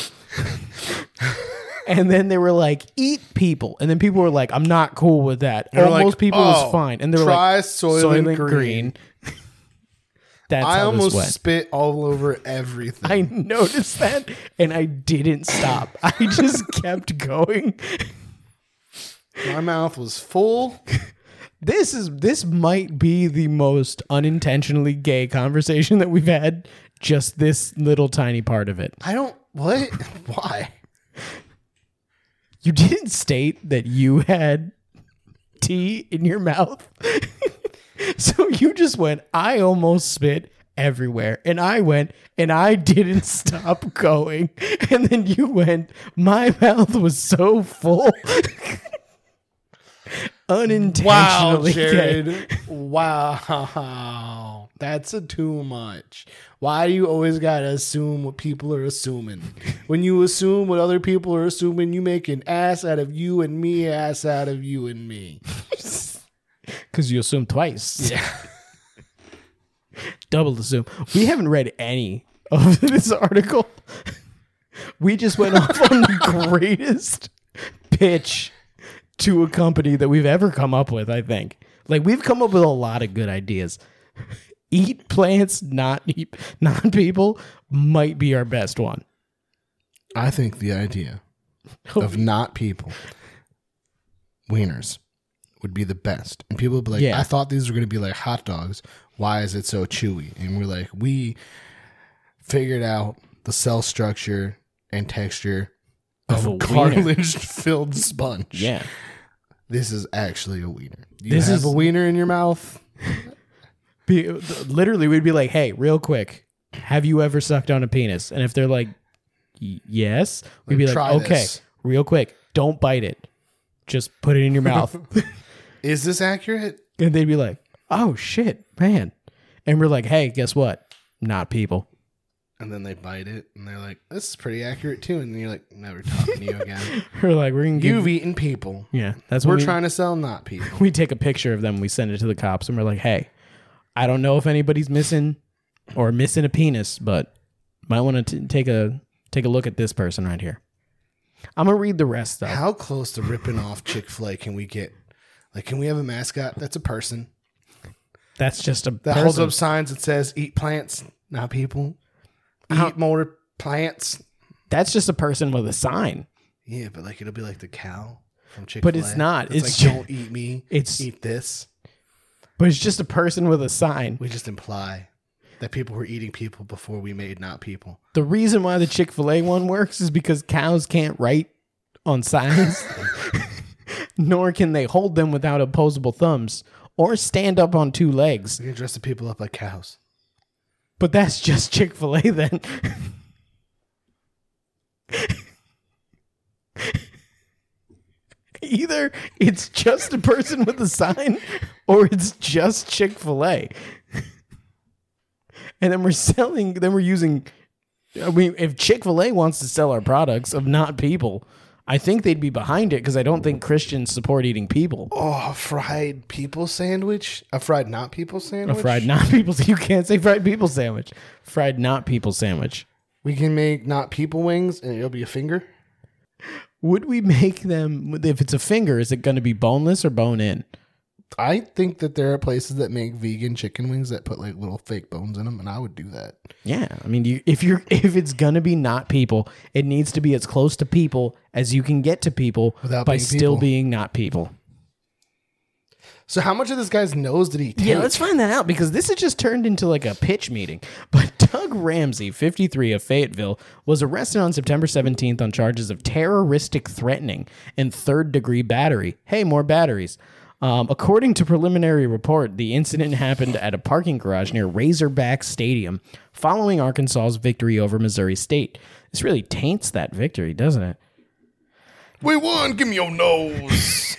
And then they were like, eat people. And then people were like, I'm not cool with that.
They're
Almost
like,
people
"Oh,
is fine. And they were
try
like,
Soylent Green."
That's
I
how
almost
this went.
spit all over everything.
I noticed that and I didn't stop. I just kept going.
My mouth was full.
This might be the most unintentionally gay conversation that we've had. Just this little tiny part of it.
I don't. What? Why?
You didn't state that you had tea in your mouth. So you just went, I almost spit everywhere. And I went, and I didn't stop going. And then you went, my mouth was so full.
Wow,
Unintentionally gay.
Jared. Wow. That's too much. Why do you always gotta assume what people are assuming? When you assume what other people are assuming, you make an ass out of you and me, ass out of you and me.
Because you assume twice.
Yeah.
Double assume. We haven't read any of this article. We just went off on the greatest pitch to a company that we've ever come up with, I think. Like, we've come up with a lot of good ideas. Eat plants, not people, might be our best one.
I think the idea of not people, wieners, would be the best. And people would be like,
Yeah.
I thought these were going to be like hot dogs. Why is it so chewy? And we're like, we figured out the cell structure and texture of
Of a
a
wiener.
cartilage-filled sponge.
Yeah.
this is actually a wiener. You
This
have
is-
a wiener in your mouth?
Literally, we'd be like, hey, real quick, have you ever sucked on a penis? And if they're like, yes, we'd be like,
Try
okay,
this.
real quick, don't bite it. Just put it in your mouth.
Is this accurate?
And they'd be like, oh, shit, man. And we're like, hey, guess what? Not people.
And then they bite it, and they're like, this is pretty accurate, too. And then you're like, never talking to you again.
We're like, we're going to
You've eaten people.
Yeah, that's what
We're trying to sell not people.
we take a picture of them, we send it to the cops, and we're like, hey, I don't know if anybody's missing a penis, but might want to take a look at this person right here. I'm going to read the rest, though.
How close to ripping off Chick-fil-A can we get? Like, can we have a mascot that's a person
That's just a
that holds up signs that says, eat plants, not people? Eat more plants.
That's just a person with a sign.
Yeah, but like it'll be like the cow from Chick-fil-A.
But it's not.
It's
It's
like, don't eat me.
it's-
Eat this.
But it's just a person with a sign.
We just imply that people were eating people before we made not people.
The reason why the Chick-fil-A one works is because cows can't write on signs, nor can they hold them without opposable thumbs or stand up on two legs.
We can dress the people up like cows.
But that's just Chick-fil-A then. Either it's just a person with a sign or it's just Chick-fil-A. And then we're using, I mean, if Chick-fil-A wants to sell our products of not people, I think they'd be behind it because I don't think Christians support eating people.
Oh, a fried people sandwich? A fried not people
A
sandwich?
fried not people, you can't say fried people sandwich. Fried not people sandwich.
We can make not people wings and it'll be a finger.
Would we make them, if it's a finger, is it going to be boneless or bone in?
I think that there are places that make vegan chicken wings that put like little fake bones in them, and I would do that.
Yeah, I mean, if it's gonna be not people, it needs to be as close to people as you can get to people
Without
by
being
still
people.
being not people.
So how much of this guy's nose did he take?
Yeah, let's find that out because this has just turned into like a pitch meeting. But Doug Ramsey, 53 of Fayetteville, was arrested on September 17th on charges of terroristic threatening and third-degree battery. Hey, more batteries. According to preliminary report, the incident happened at a parking garage near Razorback Stadium following Arkansas's victory over Missouri State. This really taints that victory, doesn't it?
We won. Give me your nose.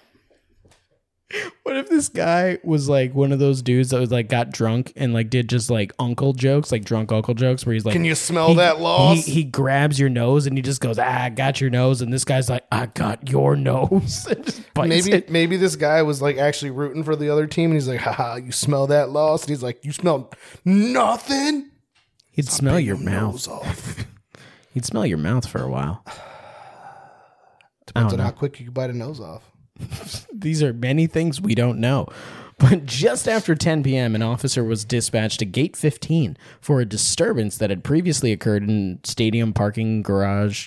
What if this guy was like one of those dudes that was like got drunk and like did just like uncle jokes, like drunk uncle jokes, where he's like,
Can you smell that loss?
He grabs your nose and he just goes, I got your nose, and this guy's like, I got your nose, and just bites it.
Maybe this guy was like actually rooting for the other team, and he's like, haha, you smell that loss? And he's like, you smell nothing?
He'd smell your mouth.
Nose off.
He'd smell your mouth for a while.
Depends on
know.
how quick you can bite a nose off.
These are many things we don't know. But just after 10 p.m., an officer was dispatched to Gate 15 for a disturbance that had previously occurred in Stadium Drive Parking Garage,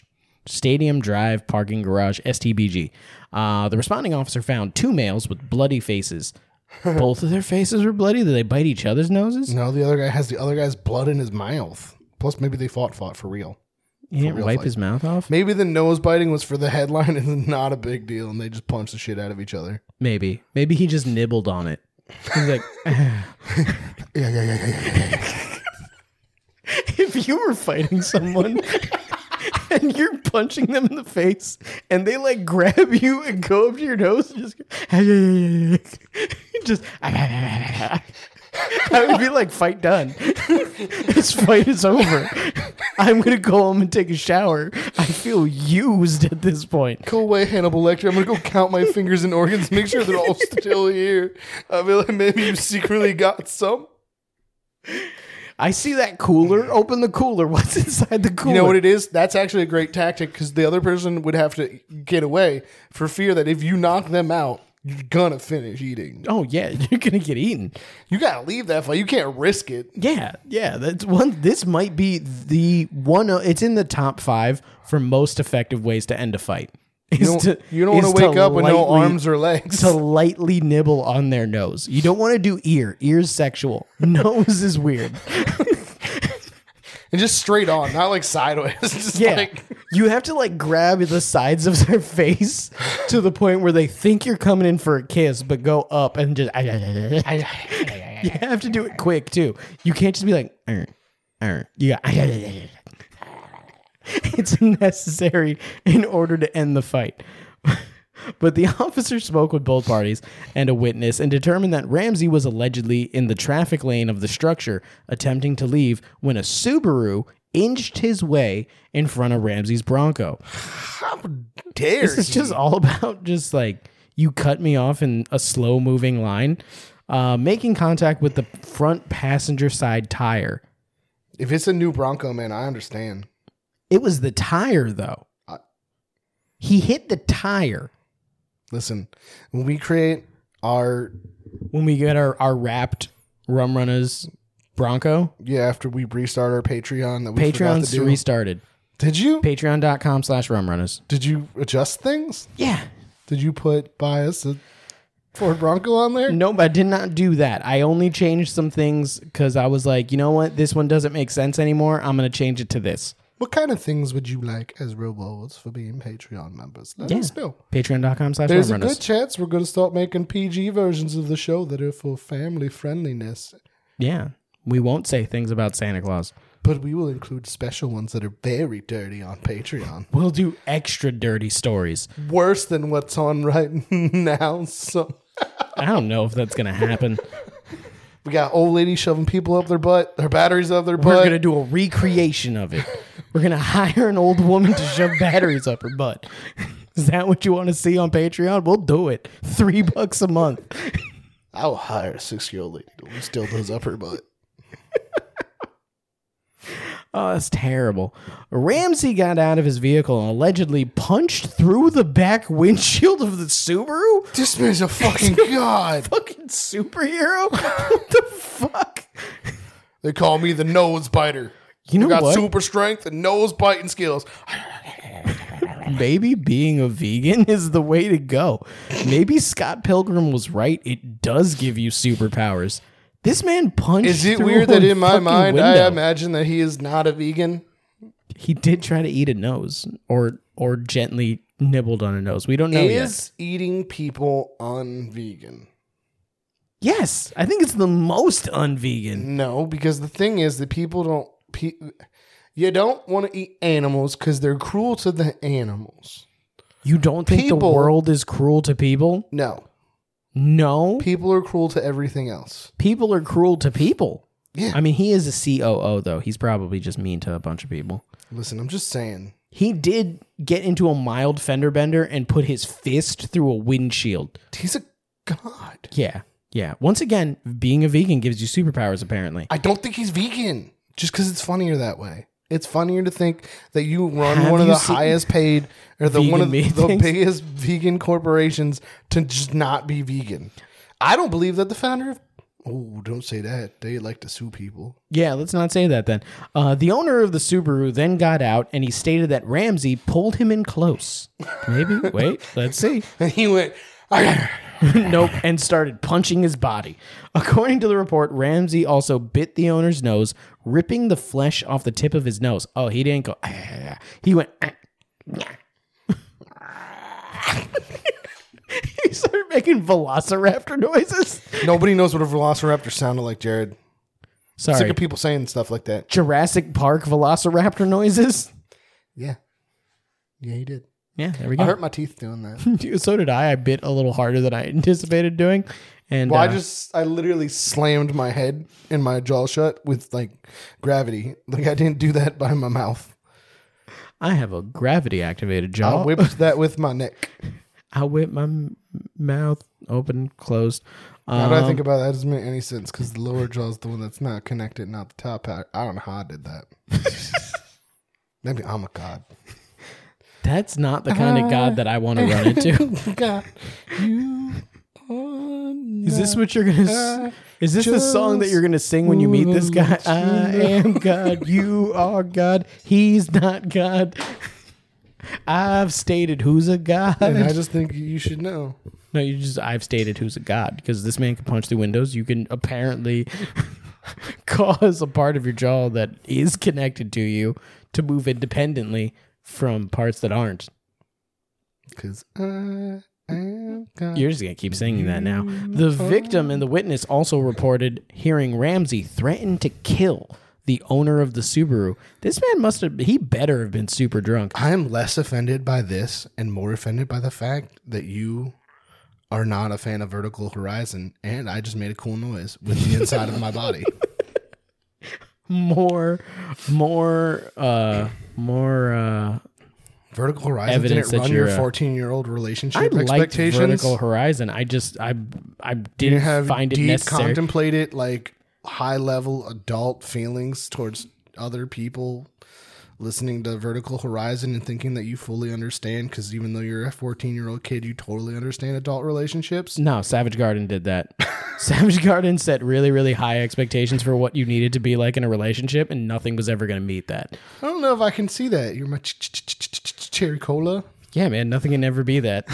STBG. The responding officer found two males with bloody faces. Both of their faces were bloody. Did they bite each other's noses?
No, the other guy has the other guy's blood in his mouth. Plus, maybe they fought for real.
He didn't
real
wipe
fight.
his mouth off?
Maybe the nose biting was for the headline and it's not a big deal, and they just punched the shit out of each other.
Maybe. Maybe he just nibbled on it. He's like,
Yeah.
if you were fighting someone and you're punching them in the face and they like grab you and go up to your nose and just I would be like, fight done. This fight is over. I'm going to go home and take a shower. I feel used at this point.
Go away, Hannibal Lecter. I'm going to go count my fingers and organs, make sure they're all still here. I feel like maybe you secretly got some.
I see that cooler. Open the cooler. What's inside the cooler?
You know what it is? That's actually a great tactic because the other person would have to get away for fear that if you knock them out, you're going to finish eating.
Oh, yeah. You're going to get eaten.
You got to leave that fight. You can't risk it.
Yeah. That's one. This might be the one. It's in the top 5 for most effective ways to end a fight.
You don't want to wake up with no arms or legs.
To lightly nibble on their nose. You don't want to do ear. Ear's sexual. Nose is weird.
And just straight on, not like sideways. Just
Yeah.
like
You have to like grab the sides of their face to the point where they think you're coming in for a kiss, but go up and just. You have to do it quick too. You can't just be like, you got. It's necessary in order to end the fight. But the officer spoke with both parties and a witness and determined that Ramsey was allegedly in the traffic lane of the structure attempting to leave when a Subaru inched his way in front of Ramsey's Bronco.
How dare
This is just all about just like you cut me off in a slow moving line, making contact with the front passenger side tire.
If it's a new Bronco, man, I understand.
It was the tire though. He hit the tire.
Listen, when we get our wrapped
Rum Runners Bronco.
Yeah, after we restart our Patreon that we
Patreon's
forgot to do.
restarted.
Did you?
Patreon.com/rumrunners.
Did you adjust things?
Yeah.
Did you buy us a Ford Bronco on there?
Nope, I did not do that. I only changed some things because I was like, you know what? This one doesn't make sense anymore. I'm going to change it to this.
What kind of things would you like as rewards for being Patreon members? Let us know.
Patreon.com/rumrunners.
There's a good chance we're going to start making PG versions of the show that are for family friendliness.
Yeah. We won't say things about Santa Claus.
But we will include special ones that are very dirty on Patreon.
We'll do extra dirty stories.
Worse than what's on right now. So
I don't know if that's going to happen.
we got old ladies shoving people up their butt, their batteries up their
We're
butt.
going to do a recreation of it. We're going to hire an old woman to shove batteries up her butt. Is that what you want to see on Patreon? We'll do it. $3 a month.
I'll hire a 6-year-old lady to still does up her butt.
Oh, that's terrible. Ramsey got out of his vehicle and allegedly punched through the back windshield of the Subaru?
This man's a fucking god.
Fucking superhero? What the fuck?
They call me the nose biter.
You know
I got
what?
super strength and nose biting skills.
Maybe being a vegan is the way to go. Maybe Scott Pilgrim was right. It does give you superpowers. This man punched.
Is it
through
weird that
a
in my
fucking
mind
window.
I imagine that he is not a vegan?
He did try to eat a nose or gently nibbled on a nose. We don't know
Is eating people unvegan?
yet. Yes, I think it's the most unvegan.
No, because the thing is that people don't. You don't want to eat animals because they're cruel to the animals.
You don't think the
People-
world is cruel to people?
No,
No.
people are cruel to everything else.
People are cruel to people.
Yeah.
I mean, he is a COO, though. He's probably just mean to a bunch of people.
Listen, I'm just saying.
He did get into a mild fender bender and put his fist through a windshield.
He's a god.
Yeah. Yeah. Once again, being a vegan gives you superpowers, apparently.
I don't think he's vegan. Just because it's funnier that way. It's funnier to think that you run
Have
one of
you
the
seen
highest paid or the one of
vegan
the
meat things?
biggest vegan corporations to just not be vegan. I don't believe that the founder of. Oh, don't say that. They like to sue people.
Yeah, let's not say that then. The owner of the Subaru then got out and he stated that Ramsey pulled him in close. Maybe. Wait, let's see.
And he went.
Nope, and started punching his body. According to the report, Ramsey also bit the owner's nose, ripping the flesh off the tip of his nose. Oh, he didn't go. He went. He started making velociraptor noises.
Nobody knows what a velociraptor sounded like, Jared. Sick
Sorry,
of people saying stuff like that.
Jurassic Park velociraptor noises.
Yeah. Yeah, he did.
Yeah, there we
I
go.
hurt my teeth doing that.
So did I. I bit a little harder than I anticipated doing. And
Well, I literally slammed my head and my jaw shut with like gravity. Like I didn't do that by my mouth.
I have a gravity activated jaw.
I whipped that with my neck.
I whip my mouth open, closed.
Now that I think about that, it doesn't make any sense because the lower jaw is the one that's not connected, not the top part. I don't know how I did that. Maybe I'm a god.
That's not the kind of God that I want to run into.
God, you are
Is this what you're gonna? Is this the song that you're gonna sing when you meet this guy? I am God. You are God. He's not God. I've stated who's a god.
And I just think you should know.
No, I've stated who's a god because this man can punch through windows. You can apparently cause a part of your jaw that is connected to you to move independently from parts that aren't.
Because I am God.
You're just going to keep singing that now. The victim and the witness also reported hearing Ramsey threaten to kill the owner of the Subaru. This man he better have been super drunk.
I am less offended by this and more offended by the fact that you are not a fan of Vertical Horizon, and I just made a cool noise with the inside of my body.
More
Vertical Horizon
evidence
didn't
that
run your
you're
14-year-old relationship
I liked
expectations.
Vertical Horizon. I didn't
have
find it
deep
necessary.
contemplated, like high-level adult feelings towards other people listening to Vertical Horizon and thinking that you fully understand, because even though you're a 14-year-old kid, you totally understand adult relationships.
No, Savage Garden did that. Savage Garden set really, really high expectations for what you needed to be like in a relationship, and nothing was ever going to meet that.
I don't know if I can see that. You're my cherry cola.
Yeah, man, nothing can ever be that.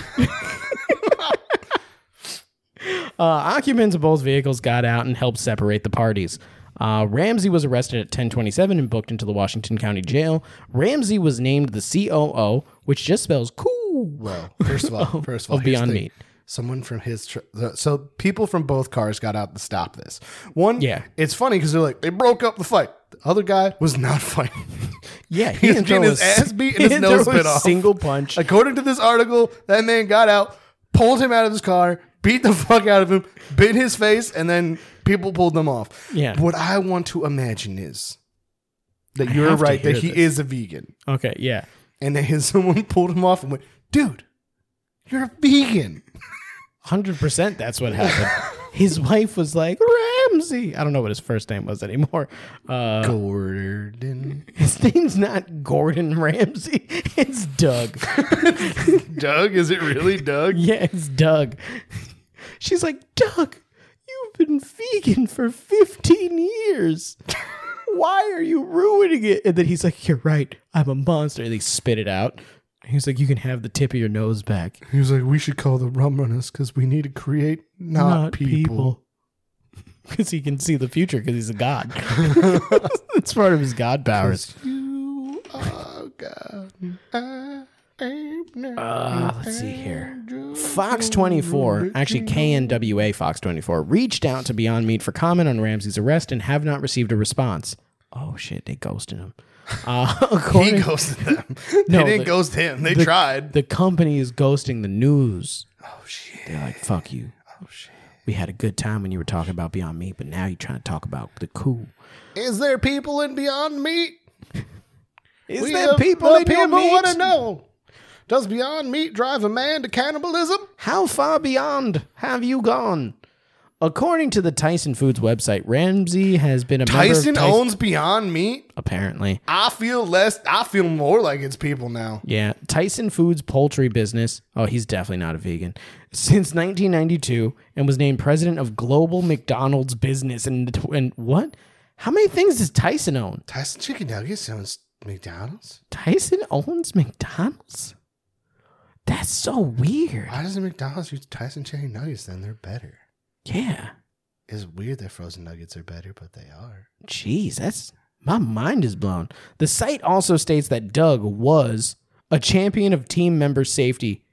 Occupants of both vehicles got out and helped separate the parties. Ramsey was arrested at 10:27 and booked into the Washington County Jail. Ramsey was named the COO, which just spells cool.
Well, first of all,
of
here's
Beyond
the thing.
Meat.
Someone from his so people from both cars got out to stop this. One,
Yeah.
it's funny because they're like, they broke up the fight. The other guy was not fighting.
Yeah,
He was getting his ass beat and his nose bit off.
Single punch.
According to this article, that man got out, pulled him out of his car, beat the fuck out of him, bit his face, and then people pulled them off.
Yeah.
What I want to imagine is that
I
you're
have to
right, that
hear
he
this.
is a vegan.
Okay, yeah.
And then someone pulled him off and went, dude, you're a vegan.
100% that's what happened. His wife was like, Ramsey. I don't know what his first name was anymore.
Gordon.
His name's not Gordon Ramsay. It's Doug.
Doug? Is it really Doug?
Yeah, it's Doug. She's like, Doug, you've been vegan for 15 years. Why are you ruining it? And then he's like, you're right. I'm a monster. And they spit it out. He was like, you can have the tip of your nose back.
He was like, we should call the Rum Runners because we need to create not people.
Because he can see the future because he's a god. It's part of his god powers.
You are God. I am
Let's see here. Fox 24, actually KNWA Fox 24, reached out to Beyond Meat for comment on Ramsey's arrest and have not received a response. Oh, shit, they ghosted him.
He ghosted them.
No,
They didn't ghost him. They tried.
The company is ghosting the news.
Oh, shit.
They're like, fuck you.
Oh, shit.
We had a good time when you were talking about Beyond Meat, but now you're trying to talk about the coup.
Is there people in Beyond Meat?
Is
We
there
have-
people in your meat?
want to know. Does Beyond Meat drive a man to cannibalism?
How far beyond have you gone? According to the Tyson Foods website, Ramsey has been a
Tyson
member of
owns Beyond Meat.
apparently.
I feel more like it's people now.
Yeah, Tyson Foods poultry business. Oh, he's definitely not a vegan. Since 1992, and was named president of Global McDonald's Business. And what? How many things does Tyson own?
Tyson Chicken Nuggets owns McDonald's.
Tyson owns McDonald's? That's so weird.
Why doesn't McDonald's use Tyson Chicken Nuggets then? They're better.
Yeah.
It's weird that frozen nuggets are better, but they are.
Jeez, that's my mind is blown. The site also states that Doug was a champion of team member safety.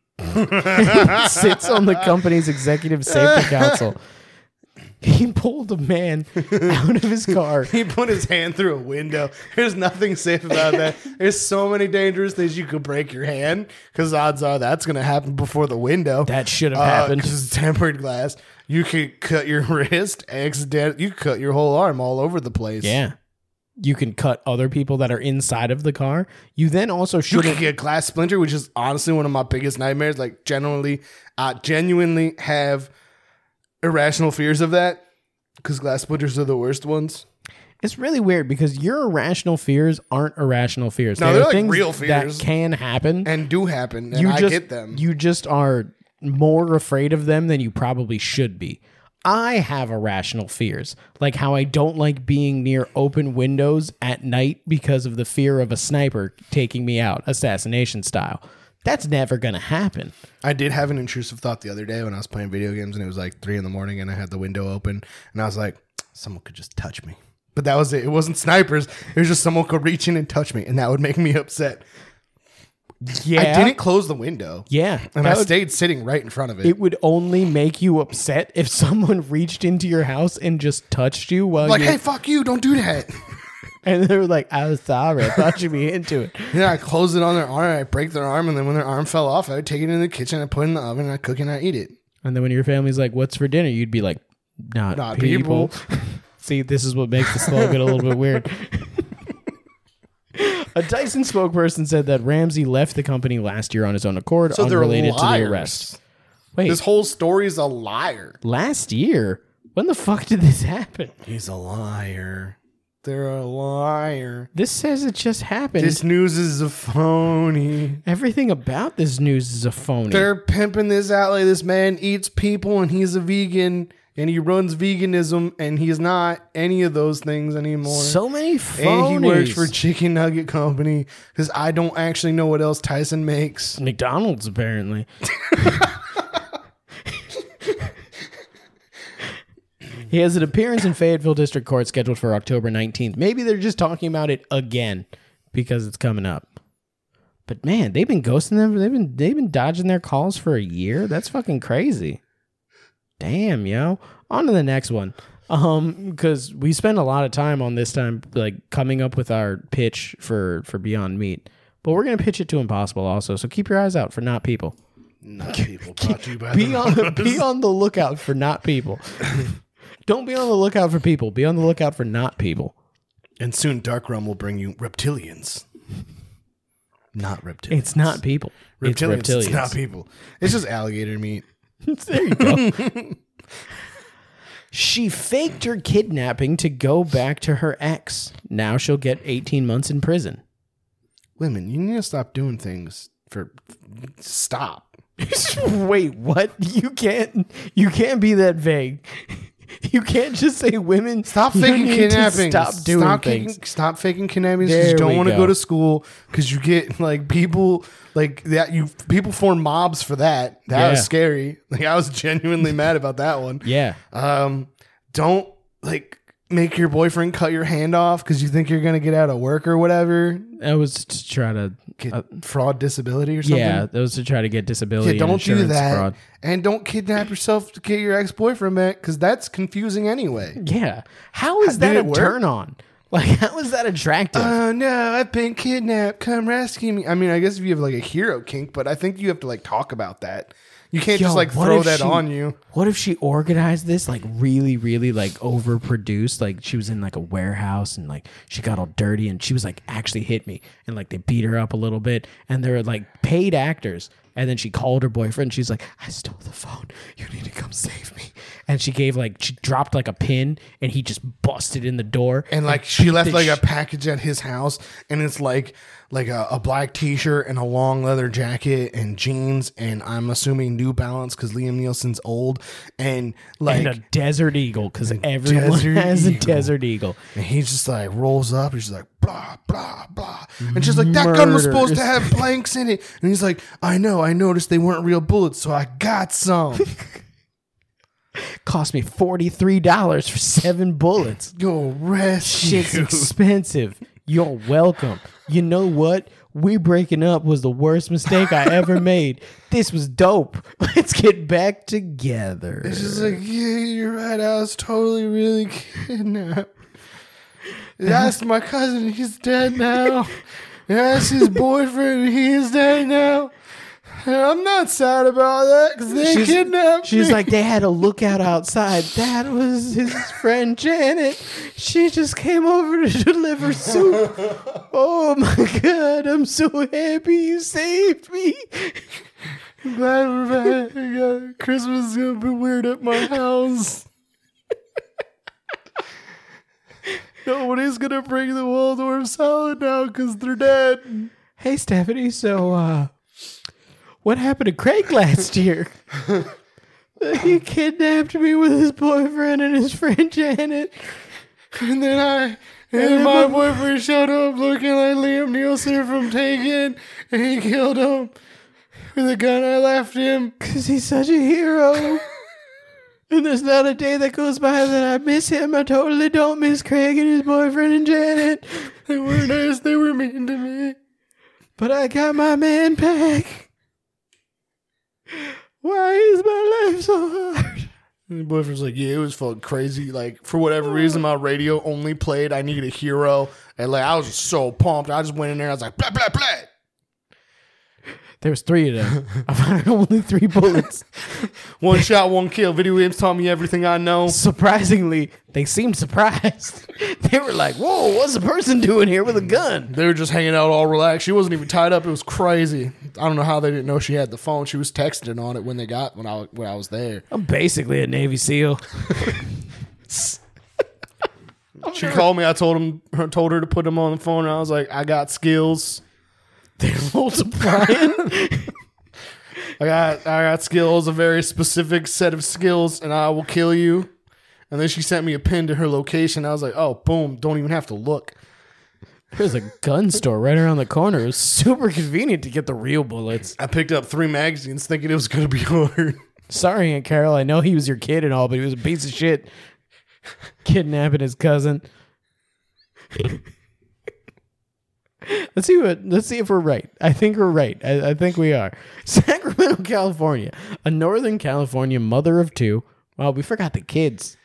Sits on the company's executive safety council. He pulled a man out of his car.
He put his hand through a window. There's nothing safe about that. There's so many dangerous things. You could break your hand because odds are that's going to happen before the window.
That should have happened.
Because it's tempered glass. You could cut your wrist, you could cut your whole arm all over the place.
Yeah. You can cut other people that are inside of the car. You then also
You
shouldn't
could get glass splinter, which is honestly one of my biggest nightmares. Like, genuinely have irrational fears of that because glass splinters are the worst ones.
It's really weird because your irrational fears aren't irrational fears.
No,
They are
they're like
things
real fears.
that can happen.
And do happen, and I get them.
You just are more afraid of them than you probably should be. I have irrational fears, like how I don't like being near open windows at night because of the fear of a sniper taking me out, assassination style. That's never going to happen.
I did have an intrusive thought the other day when I was playing video games and it was like 3 a.m. and I had the window open and I was like, someone could just touch me. But that was it. It wasn't snipers. It was just someone could reach in and touch me and that would make me upset.
Yeah.
I didn't close the window.
Yeah.
And I stayed sitting right in front of it.
It would only make you upset if someone reached into your house and just touched you while
Like,
you...
hey, fuck you, don't do that.
And they were like, I was sorry. I thought you'd be into it.
Yeah, I closed it on their arm, I break their arm, and then when their arm fell off, I would take it in the kitchen, I put it in the oven, and I cook it and I eat it.
And then when your family's like, what's for dinner? You'd be like, not people. See, this is what makes the slogan a little bit weird. A Dyson spokesperson said that Ramsey left the company last year on his own accord,
So they're
unrelated to the
liars.
arrest. Wait,
This whole story's a liar.
last year? When the fuck did this happen?
He's a liar. They're a liar.
This says it just happened.
This news is a phony.
Everything about this news is a phony.
They're pimping this out like this man eats people and he's a vegan and he runs veganism and he's not any of those things anymore.
So many phonies.
And he works for Chicken Nugget Company because I don't actually know what else Tyson makes.
McDonald's, apparently. He has an appearance in Fayetteville District Court scheduled for October 19th. Maybe they're just talking about it again because it's coming up. But man, they've been ghosting them. They've been dodging their calls for a year. That's fucking crazy. Damn, yo. On to the next one. Because we spend a lot of time on this time, like coming up with our pitch for Beyond Meat. But we're gonna pitch it to Impossible also. So keep your eyes out for Not People.
Not people brought to you by
Be on the lookout for Not People. Don't be on the lookout for people. Be on the lookout for not people.
And soon Dark Realm will bring you reptilians. Not reptilians.
It's not people. It's reptilians.
It's not people. It's just alligator meat.
There you go. She faked her kidnapping to go back to her ex. Now she'll get 18 months in prison.
Women, you need to stop doing things for... Stop.
Wait, what? You can't be that vague. You can't just say women.
Stop
You
faking
need to
kidnapping.
Stop doing things.
Stop faking kidnappings.
There
You don't
we
want to
go.
go to school because you get like people like that. People form mobs for that. That
Yeah.
was scary. Like I was genuinely mad about that one.
Yeah.
Don't like make your boyfriend cut your hand off because you think you're gonna get out of work or whatever.
That was to try to
Get fraud disability or something.
yeah, that was to try to get disability
Yeah,
and
don't do
insurance
that.
fraud.
And don't kidnap yourself to get your ex-boyfriend back because that's confusing anyway.
Yeah. How is
Did
that a
it work?
turn on? Like, how is that attractive?
Oh no, I've been kidnapped. Come rescue me. I mean, I guess if you have like a hero kink, but I think you have to like talk about that. You can't
Yo,
just like
what
throw
if
that
she-
on you.
What if she organized this like really, really like overproduced? Like she was in like a warehouse and like she got all dirty and she was like actually hit me and like they beat her up a little bit and they're like paid actors. And then she called her boyfriend. She's like, I stole the phone. You need to come save me. And she dropped like a pin and he just busted in the door.
And like she left
the
like a
sh-
package at his house, and it's like a black T-shirt and a long leather jacket and jeans, and I'm assuming New Balance because Liam Nielsen's old, and like
And a Desert Eagle because everyone
Desert
has a
Eagle.
Desert Eagle.
and he just like rolls up. He's just like blah blah blah, and she's like, that gun was supposed to
Murders.
have blanks in it, and he's like, I know, I noticed they weren't real bullets, so I got some.
Cost me $43 for 7 bullets.
Yo, rest
Shit's
you.
expensive. You're welcome. You know what? We breaking up was the worst mistake I ever made. This was dope. Let's get back together.
It's just like, yeah, you're right. I was totally really kidnapped. That's my cousin. He's dead now. That's his boyfriend. He's dead now. And I'm not sad about that because they kidnapped
She's
me.
like, they had a lookout outside. That was his friend Janet. She just came over to deliver soup. Oh my God, I'm so happy you saved me.
glad we're back. Yeah, Christmas is gonna be weird at my house. Nobody's gonna bring the Waldorf salad now because they're dead.
Hey, Stephanie, so, what happened to Craig last year? He kidnapped me with his boyfriend and his friend Janet.
And then my boyfriend showed up looking like Liam Nielsen from Taken, and he killed him with a gun I left him.
Because he's such a hero. And there's not a day that goes by that I miss him. I totally don't miss Craig and his boyfriend and Janet.
They were nice. They were mean to me.
but I got my man back. Why is my life so hard?
And the boyfriend's like, yeah, it was fucking crazy. Like, for whatever reason, my radio only played I Need a Hero. And, like, I was just so pumped. I just went in there. I was like, blah, blah, blah.
There was 3 of them. I found only 3 bullets.
One shot, one kill. Video games taught me everything I know.
Surprisingly, they seemed surprised. They were like, whoa, what's a person doing here with a gun?
They were just hanging out all relaxed. She wasn't even tied up. It was crazy. I don't know how they didn't know she had the phone. She was texting on it when I was there.
I'm basically a Navy SEAL.
She called me. I told her to put them on the phone. And I was like, I got skills.
They're multiplying.
I got skills, a very specific set of skills, and I will kill you. And then she sent me a pin to her location. I was like, oh, boom, don't even have to look.
There's a gun store right around the corner. It was super convenient to get the real bullets.
I picked up 3 magazines thinking it was going to be hard.
Sorry, Aunt Carol. I know he was your kid and all, but he was a piece of shit. Kidnapping his cousin. Let's see if we're right. I think we're right. I think we are. Sacramento, California. A Northern California mother of 2. Well, we forgot the kids.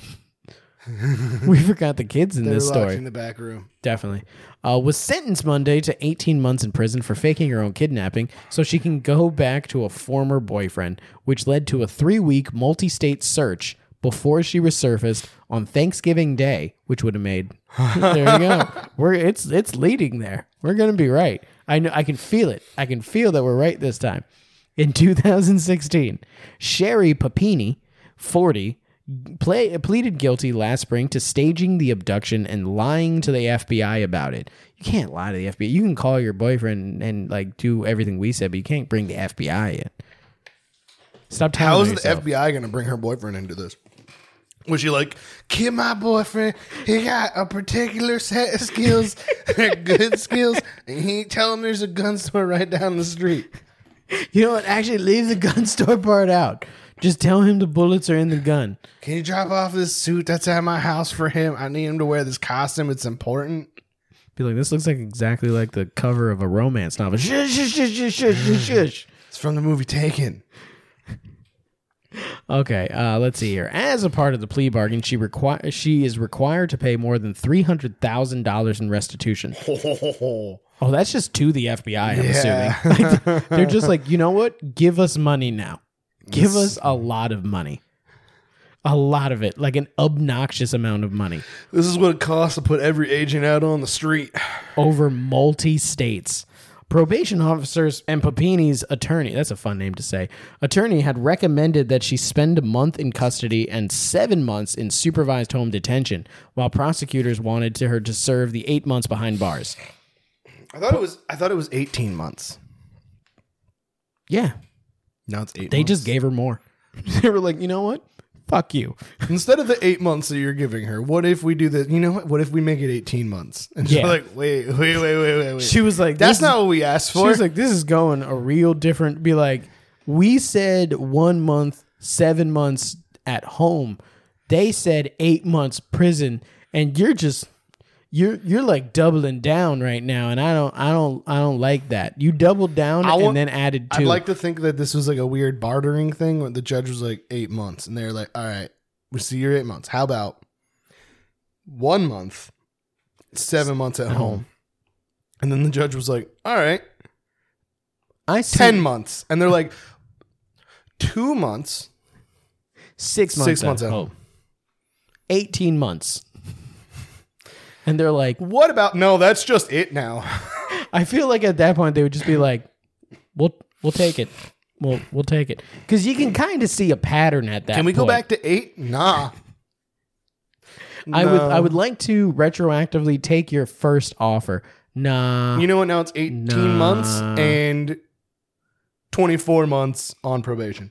We forgot the kids in this story.
In the back room.
Definitely. Was sentenced Monday to 18 months in prison for faking her own kidnapping so she can go back to a former boyfriend, which led to a 3-week multi-state search before she resurfaced on Thanksgiving Day, which would have made. There you go. It's leading there. We're gonna be right. I know. I can feel it. I can feel that we're right this time. In 2016, Sherry Papini, 40, pleaded guilty last spring to staging the abduction and lying to the FBI about it. You can't lie to the FBI. You can call your boyfriend and like do everything we said, but you can't bring the FBI in. Stop telling
How is
yourself.
the FBI going to bring her boyfriend into this? Was she like, kid, my boyfriend, he got a particular set of skills, they're good skills, and he ain't telling there's a gun store right down the street.
You know what? Actually, leave the gun store part out. Just tell him the bullets are in the gun.
Can you drop off this suit that's at my house for him? I need him to wear this costume. It's important.
Be like, this looks like exactly like the cover of a romance novel. Shush, shush, shush, shush, shush, shush.
It's from the movie Taken.
Okay, let's see here. As a part of the plea bargain, she is required to pay more than $300,000 in restitution. Oh, that's just to the FBI, I'm assuming. Like, they're just like, you know what? Give us money now. Give us a lot of money. A lot of it. Like an obnoxious amount of money.
This is what it costs to put every agent out on the street.
Over multi-states. Probation officers and Papini's attorney, that's a fun name to say, attorney had recommended that she spend a month in custody and 7 months in supervised home detention, while prosecutors wanted her to serve the 8 months behind bars.
I thought it was 18 months.
Yeah.
Now it's 8 months.
They just gave her more. They were like, you know what? Fuck you.
Instead of the 8 months that you're giving her, what if we do this? You know what? What if we make it 18 months? And she's like, wait.
She was like,
that's not what we asked for.
She was like, this is going a real different, be like, we said 1 month, 7 months at home. They said 8 months prison, and you're just, you're like doubling down right now, and I don't like that. You doubled down and then added 2.
I'd like to think that this was like a weird bartering thing when the judge was like 8 months, and they're like, all right, we see your 8 months. How about 1 month, 7 months at home? And then the judge was like, all right,
I see
10 months. And they're like, 2 months,
6 months at home. 18 months. And they're like,
what about, no, that's just it now.
I feel like at that point they would just be like, we'll take it. We'll take it. Because you can kind of see a pattern at that point.
Can we go back to 8? Nah.
I would like to retroactively take your first offer. Nah.
You know what? Now it's 18 months and 24 months on probation.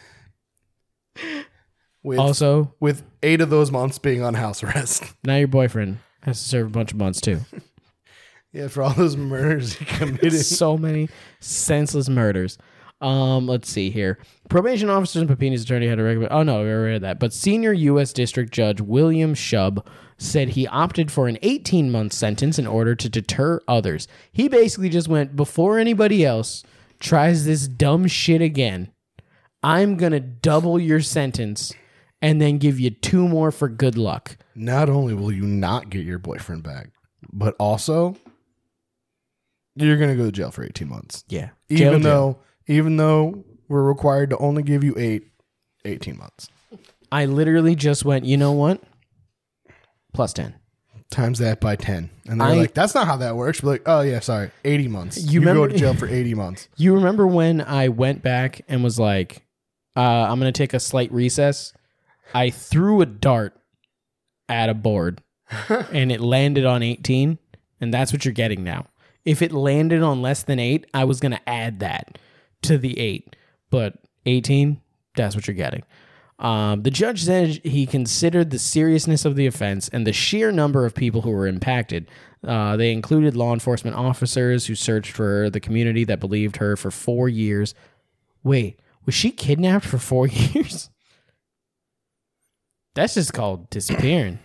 With 8 of those months being on house arrest.
Now your boyfriend has to serve a bunch of months too.
Yeah, for all those murders he committed.
So many senseless murders. Let's see here. Probation officers and Papini's attorney had to recommend. Oh no, we already read that. But senior U.S. District Judge William Shub said he opted for an 18-month sentence in order to deter others. He basically just went, before anybody else tries this dumb shit again, I'm gonna double your sentence and then give you 2 more for good luck.
Not only will you not get your boyfriend back, but also you're gonna go to jail for 18 months.
Yeah.
Even though we're required to only give you 18 months.
I literally just went, you know what? Plus 10.
Times that by 10. And they're like, that's not how that works. We're like, oh, yeah, sorry. 80 months. You go to jail for 80 months.
You remember when I went back and was like, I'm going to take a slight recess? I threw a dart at a board and it landed on 18. And that's what you're getting now. If it landed on less than 8, I was going to add that to the 8. But 18, that's what you're getting. The judge said he considered the seriousness of the offense and the sheer number of people who were impacted. They included law enforcement officers who searched for the community that believed her for 4 years. Wait, was she kidnapped for 4 years? That's just called disappearing.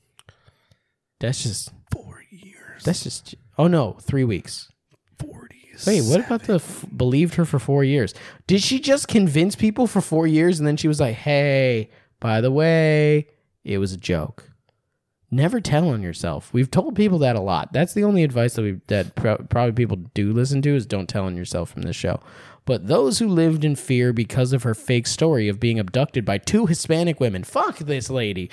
That's just
4 years.
That's just, oh no, 3 weeks.
40.
Wait, what about the believed her for 4 years? Did she just convince people for 4 years and then she was like, hey, by the way, it was a joke? Never tell on yourself. We've told people that a lot. That's the only advice that probably people do listen to is don't tell on yourself from this show. But those who lived in fear because of her fake story of being abducted by 2 Hispanic women, fuck this lady,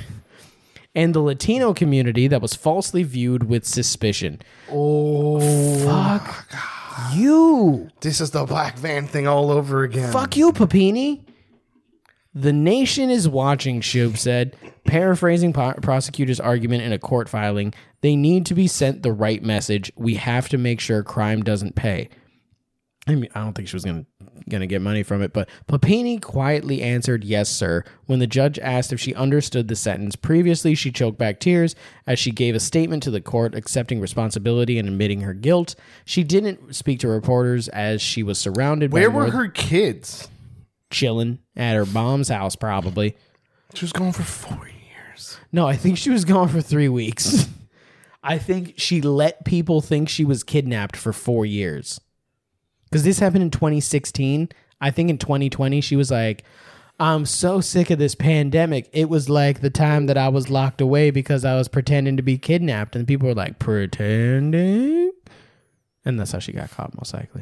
and the Latino community that was falsely viewed with suspicion.
Oh,
fuck you.
This is the black van thing all over again.
Fuck you, Papini. The nation is watching, Shub said, paraphrasing prosecutor's argument in a court filing. They need to be sent the right message. We have to make sure crime doesn't pay. I mean, I don't think she was gonna get money from it, but Papini quietly answered, yes, sir, when the judge asked if she understood the sentence. Previously, she choked back tears as she gave a statement to the court accepting responsibility and admitting her guilt. She didn't speak to reporters as she was surrounded by...
Where were her kids?
Chilling at her mom's house, probably.
She was gone for 4 years.
No, I think she was gone for 3 weeks. I think she let people think she was kidnapped for 4 years. Because this happened in 2016. I think in 2020, she was like, I'm so sick of this pandemic. It was like the time that I was locked away because I was pretending to be kidnapped. And people were like, pretending? And that's how she got caught, most likely.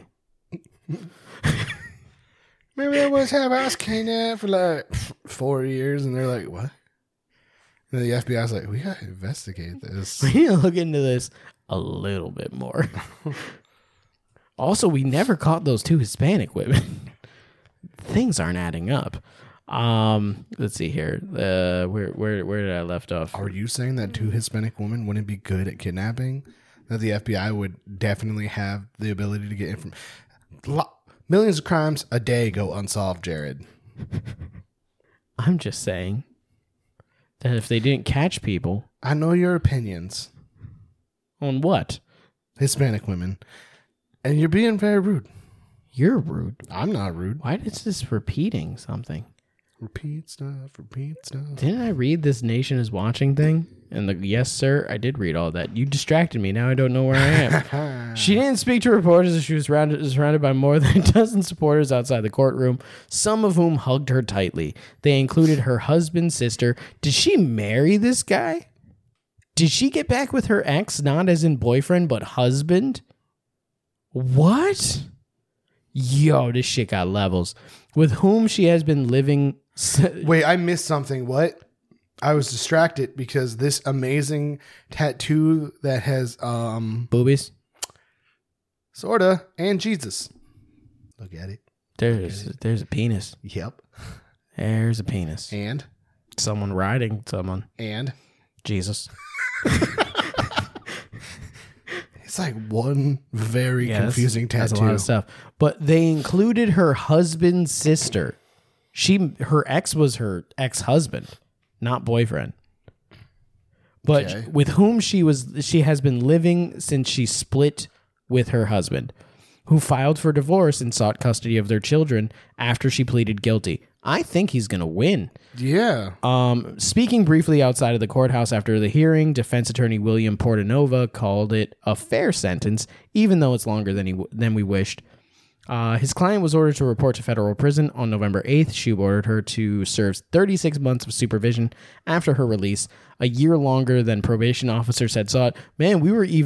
Maybe I was kidnapped for like 4 years. And they're like, what? And the FBI's like, we got to investigate this.
We need to look into this a little bit more. Also, we never caught those 2 Hispanic women. Things aren't adding up. Let's see here. Where did I left off?
Are you saying that 2 Hispanic women wouldn't be good at kidnapping? That the FBI would definitely have the ability to get information? Millions of crimes a day go unsolved, Jared.
I'm just saying that if they didn't catch people...
I know your opinions.
On what?
Hispanic women. And you're being very rude.
You're rude.
I'm not rude.
Why is this repeating something?
Repeat stuff.
Didn't I read this Nation is Watching thing? And yes, sir, I did read all that. You distracted me. Now I don't know where I am. She didn't speak to reporters as she was surrounded by more than a dozen supporters outside the courtroom, some of whom hugged her tightly. They included her husband's sister. Did she marry this guy? Did she get back with her ex, not as in boyfriend, but husband? What? Yo, this shit got levels. With whom she has been living...
Wait, I missed something. What? I was distracted because this amazing tattoo that has...
boobies?
Sorta. And Jesus. Look at it.
There's a penis.
Yep.
There's a penis.
And?
Someone riding someone.
And?
Jesus.
It's like one very confusing tattoo.
That's a lot of stuff. But they included her husband's sister. Her ex was her ex-husband, not boyfriend. But with whom she has been living since she split with her husband. who filed for divorce and sought custody of their children after she pleaded guilty. I think he's going to win.
Yeah.
Speaking briefly outside of the courthouse after the hearing, defense attorney William Portanova called it a fair sentence, even though it's longer than we wished. His client was ordered to report to federal prison on November 8th. She ordered her to serve 36 months of supervision after her release, a year longer than probation officers had sought. Man,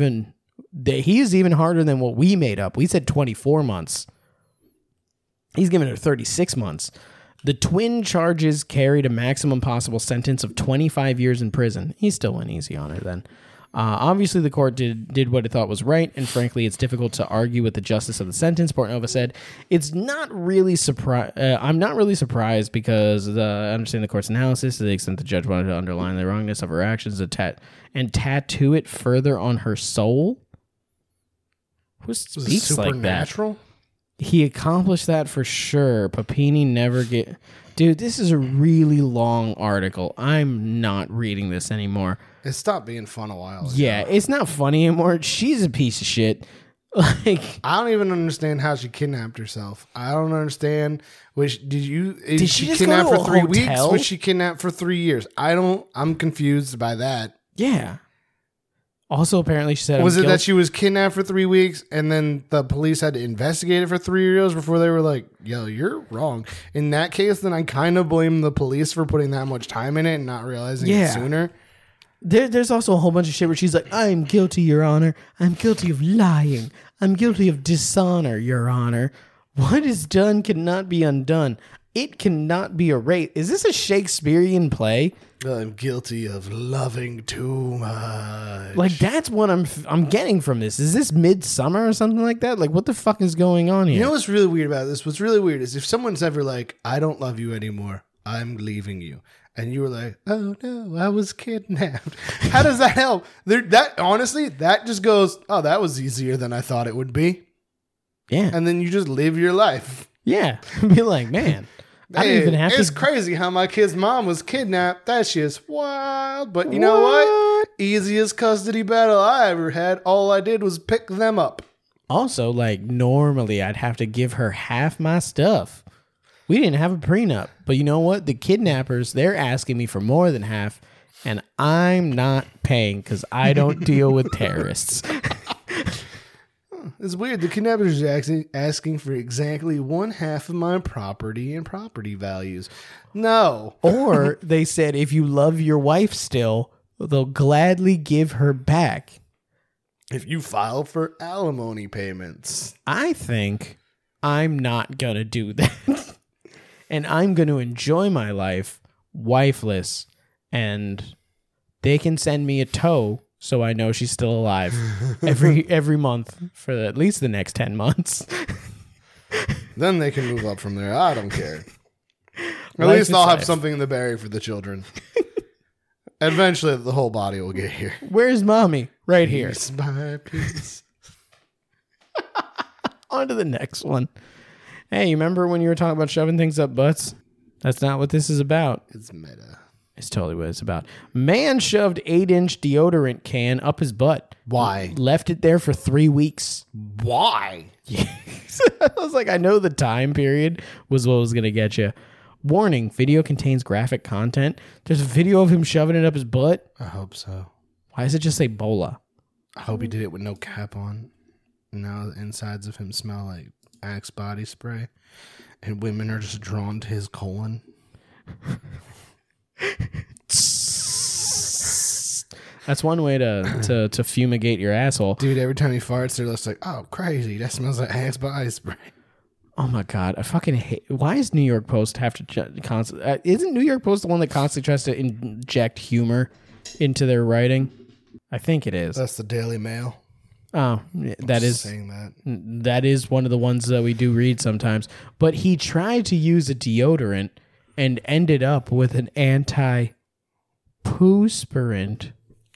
he is even harder than what we made up. We said 24 months. He's given her 36 months. The twin charges carried a maximum possible sentence of 25 years in prison. He still went easy on her then. Obviously, the court did what it thought was right, and frankly, it's difficult to argue with the justice of the sentence. Portanova said, "It's not really I'm not really surprised because I understand the court's analysis to the extent the judge wanted to underline the wrongness of her actions and tattoo it further on her soul." Who speaks like that? He accomplished that for sure. Papini never get... Dude, this is a really long article. I'm not reading this anymore.
It stopped being fun a while ago.
Yeah, it's not funny anymore. She's a piece of shit. Like,
I don't even understand how she kidnapped herself. I don't understand. Did she
just
kidnapped
go to
for
a
3 weeks?
hotel?
Was she kidnapped for 3 years? I'm confused by that.
yeah. Also, apparently, she said...
Was it that she was kidnapped for 3 weeks and then the police had to investigate it for 3 years before they were like, yo, you're wrong? In that case, then I kind of blame the police for putting that much time in it and not realizing it sooner.
There's also a whole bunch of shit where she's like, I'm guilty, Your Honor. I'm guilty of lying. I'm guilty of dishonor, Your Honor. What is done cannot be undone. It cannot be erased. Is this a Shakespearean play?
I'm guilty of loving too much.
Like, that's what I'm getting from this. Is this Midsummer or something like that? Like, what the fuck is going on here?
You know what's really weird about this? What's really weird is if someone's ever like, I don't love you anymore, I'm leaving you. And you were like, oh no, I was kidnapped. How does that help? Honestly, that just goes, oh, that was easier than I thought it would be.
Yeah.
And then you just live your life.
Yeah. Be like, man, I don't even have
It's crazy how my kid's mom was kidnapped. That shit's wild. But you know what? Easiest custody battle I ever had. All I did was pick them up.
Also, like, normally I'd have to give her half my stuff. We didn't have a prenup. But you know what? The kidnappers, they're asking me for more than half, and I'm not paying because I don't deal with terrorists.
It's weird. The kidnappers are asking for exactly 1/2 of my property and property values. No.
Or they said, if you love your wife still, they'll gladly give her back.
If you file for alimony payments.
I think I'm not going to do that. And I'm going to enjoy my life wifeless. And they can send me a tow so I know she's still alive every month for at least the next 10 months.
Then they can move up from there. I don't care. At least I'll have something in the berry for the children. Eventually, the whole body will get here.
Where's mommy? Right here.
Piece by piece.
On to the next one. Hey, you remember when you were talking about shoving things up butts? That's not what this is about.
It's meta.
It's totally what it's about. Man shoved 8-inch deodorant can up his butt.
Why?
Left it there for 3 weeks.
Why?
I was like, I know the time period was what was going to get you. Warning, video contains graphic content. There's a video of him shoving it up his butt.
I hope so.
Why does it just say Bola?
I hope he did it with no cap on. Now the insides of him smell like Axe body spray. And women are just drawn to his colon.
That's one way to fumigate your asshole.
Dude, every time he farts, they're just like, oh, crazy. That smells like Axe body spray.
Oh my God. I fucking hate... Why does New York Post have to constantly... isn't New York Post the one that constantly tries to inject humor into their writing? I think it is.
That's the Daily Mail.
Oh, that is...
saying that.
That is one of the ones that we do read sometimes. But he tried to use a deodorant and ended up with an anti-poospirant.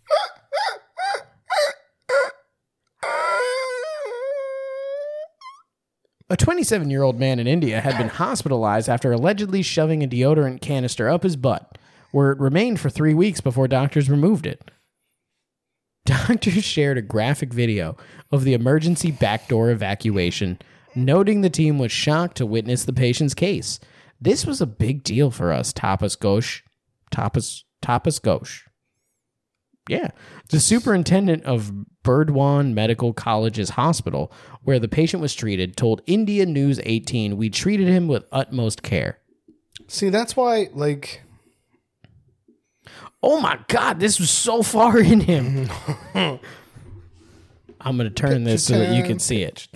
A 27-year-old man in India had been hospitalized after allegedly shoving a deodorant canister up his butt, where it remained for 3 weeks before doctors removed it. Doctors shared a graphic video of the emergency backdoor evacuation, noting the team was shocked to witness the patient's case. This was a big deal for us, Tapas Ghosh. Tapas Ghosh. Yeah. The superintendent of Burdwan Medical College's hospital, where the patient was treated, told India News 18 we treated him with utmost care.
See, that's why, like...
Oh my God, this was so far in him. I'm going to turn this so that you can see it.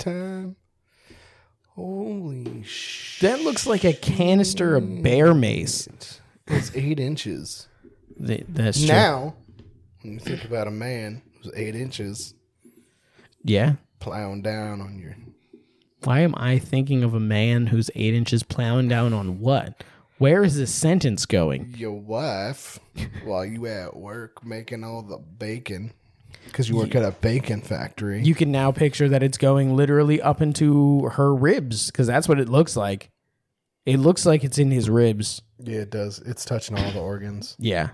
Holy shit.
That looks like a canister of bear mace.
It's 8 inches.
That's true.
Now, when you think about a man who's 8 inches
Yeah.
plowing down on your...
Why am I thinking of a man who's 8 inches plowing down on what? Where is this sentence going?
Your wife, while you at work making all the bacon, because you work at a bacon factory.
You can now picture that it's going literally up into her ribs, because that's what it looks like. It looks like it's in his ribs.
Yeah, it does. It's touching all the organs.
Yeah.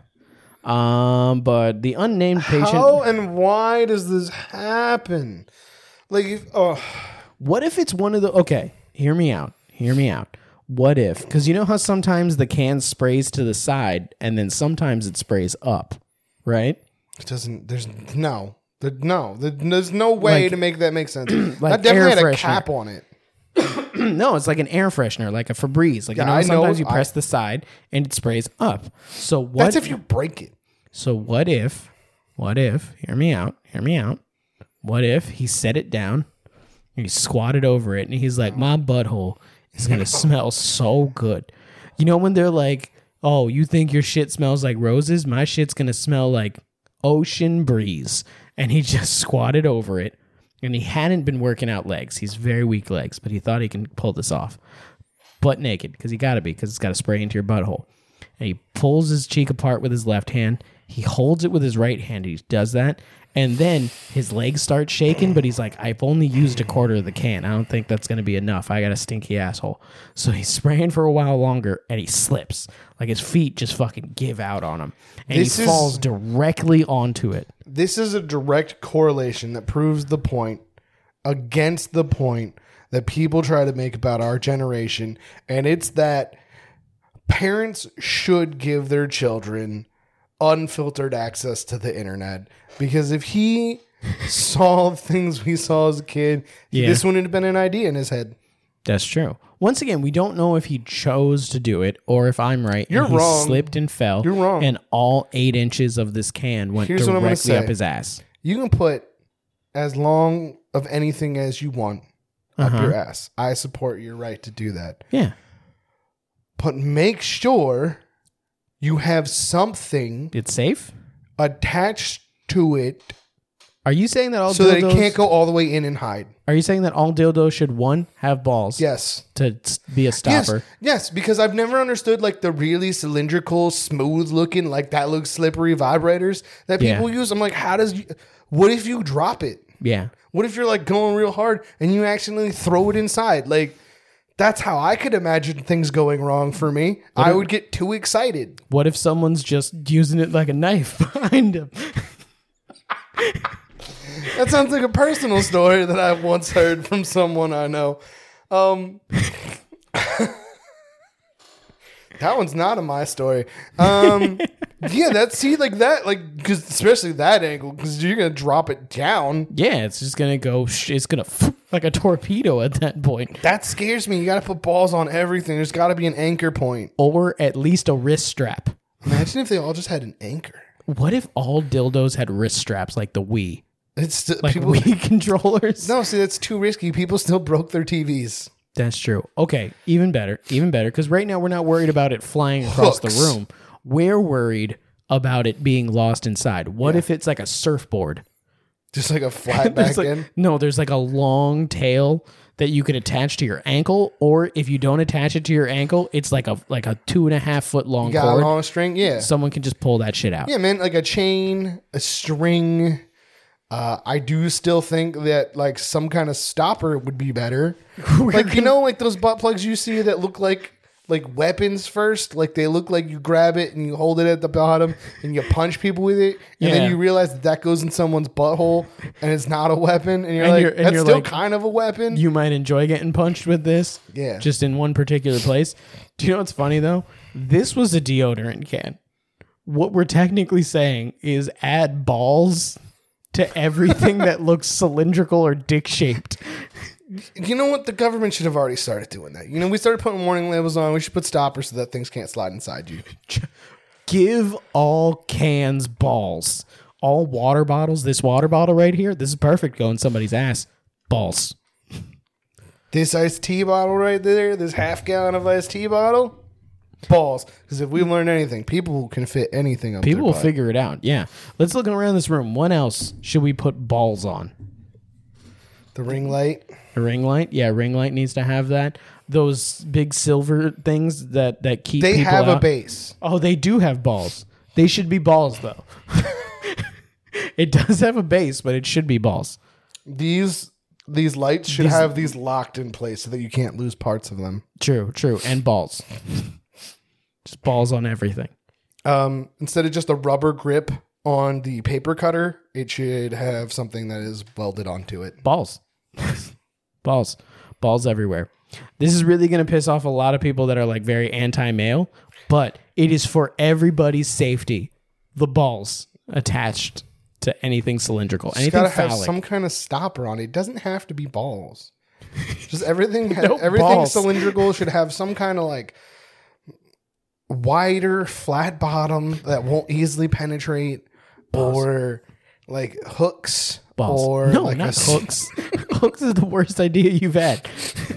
But the unnamed patient...
How and why does this happen? Like,
What if it's one of the... Okay, hear me out. What if... Because you know how sometimes the can sprays to the side, and then sometimes it sprays up, right?
it doesn't. There's no way
Like-
to make that make sense.
like
that definitely
air
had a
freshener.
cap on it.
No, it's like an air freshener, like a Febreze. Like,
Yeah,
you know,
I know.
sometimes you press the side, and it sprays up. So what...
That's if you break it.
So what if, hear me out. What if he set it down and he squatted over it and he's like, my butthole is going to smell so good. You know, when they're like, oh, you think your shit smells like roses? My shit's going to smell like ocean breeze. And he just squatted over it, and he hadn't been working out legs. He's very weak legs, but he thought he can pull this off. Butt naked, because he got to be, because it's got to spray into your butthole. And he pulls his cheek apart with his left hand. He holds it with his right hand. He does that. And then his legs start shaking, but he's like, I've only used a quarter of the can. I don't think that's going to be enough. I got a stinky asshole. So he's spraying for a while longer, and he slips. Like, his feet just fucking give out on him. And he falls directly onto it.
This is a direct correlation that proves the point against the point that people try to make about our generation. And it's that parents should give their children unfiltered access to the internet, because if he saw things we saw as a kid, this wouldn't have been an idea in his head.
That's true. Once again, we don't know if he chose to do it or if I'm right.
You're
and he
wrong.
Slipped and fell.
You're wrong.
And all 8 inches of this can went
Here's what I'm gonna
directly up
say.
his ass.
You can put as long of anything as you want up your ass. I support your right to do that.
Yeah.
But make sure you have something
It's safe?
attached to it
Are you saying that all
so
dildos...
that it can't go all the way in and hide.
Are you saying that all dildos should, one, have balls?
Yes.
To be a stopper?
Yes, because I've never understood like the really cylindrical, smooth looking, like that looks slippery vibrators that people use. I'm like, what if you drop it?
Yeah.
What if you're like going real hard and you accidentally throw it inside? Like, that's how I could imagine things going wrong for me. I would get too excited.
What if someone's just using it like a knife behind him?
That sounds like a personal story that I once heard from someone I know. That one's not in my story. Yeah, because especially that angle, because you're gonna drop it down.
Yeah, it's just going to go, it's going to like a torpedo at that point.
That scares me. You got to put balls on everything. There's got to be an anchor point.
Or at least a wrist strap.
Imagine if they all just had an anchor.
What if all dildos had wrist straps like the Wii?
It's
Like
people.
Wii controllers?
No, see, that's too risky. People still broke their TVs.
That's true. Okay, even better. Because right now we're not worried about it flying across
Hooks.
the room. We're worried about it being lost inside. What if it's like a surfboard?
Just like a flat back end.
No, there's like a long tail that you can attach to your ankle, or if you don't attach it to your ankle, it's like a 2.5 foot long
Got a
cord.
long string. Yeah.
Someone can just pull that shit out.
Yeah, man, like a chain, a string. I do still think that like some kind of stopper would be better. Like, you know, like those butt plugs you see that look like like weapons first. Like they look like you grab it and you hold it at the bottom and you punch people with it, and then you realize that goes in someone's butthole and it's not a weapon, and that's still like, kind of a weapon.
You might enjoy getting punched with this, just in one particular place. Do you know what's funny though? This was a deodorant can. What we're technically saying is add balls to everything that looks cylindrical or dick shaped.
You know what? The government should have already started doing that. You know, we started putting warning labels on. We should put stoppers so that things can't slide inside you.
Give all cans balls. All water bottles. This water bottle right here, this is perfect. Go in somebody's ass. Balls.
This iced tea bottle right there, this half gallon of iced tea bottle, balls. Because if we've learned anything, people can fit anything up.
People will figure it out. Yeah. Let's look around this room. What else should we put balls on?
The ring light.
A ring light? Yeah, ring light needs to have that. Those big silver things that keep
they
people
have
out.
A base.
Oh, they do have balls. They should be balls, though. It does have a base, but it should be balls.
These lights should have these locked in place so that you can't lose parts of them.
True. And balls. Just balls on everything.
Instead of just a rubber grip on the paper cutter, it should have something that is welded onto it.
Balls. Balls everywhere. This is really going to piss off a lot of people that are like very anti-male, but it is for everybody's safety. The balls attached to anything cylindrical,
It's
anything
gotta
phallic.
have some kind of stopper on it. It doesn't have to be balls. Just everything.
No
everything
balls.
cylindrical should have some kind of like wider, flat bottom that won't easily penetrate, or like hooks.
Balls.
Or
No,
like
not hooks. Hooks is the worst idea you've had.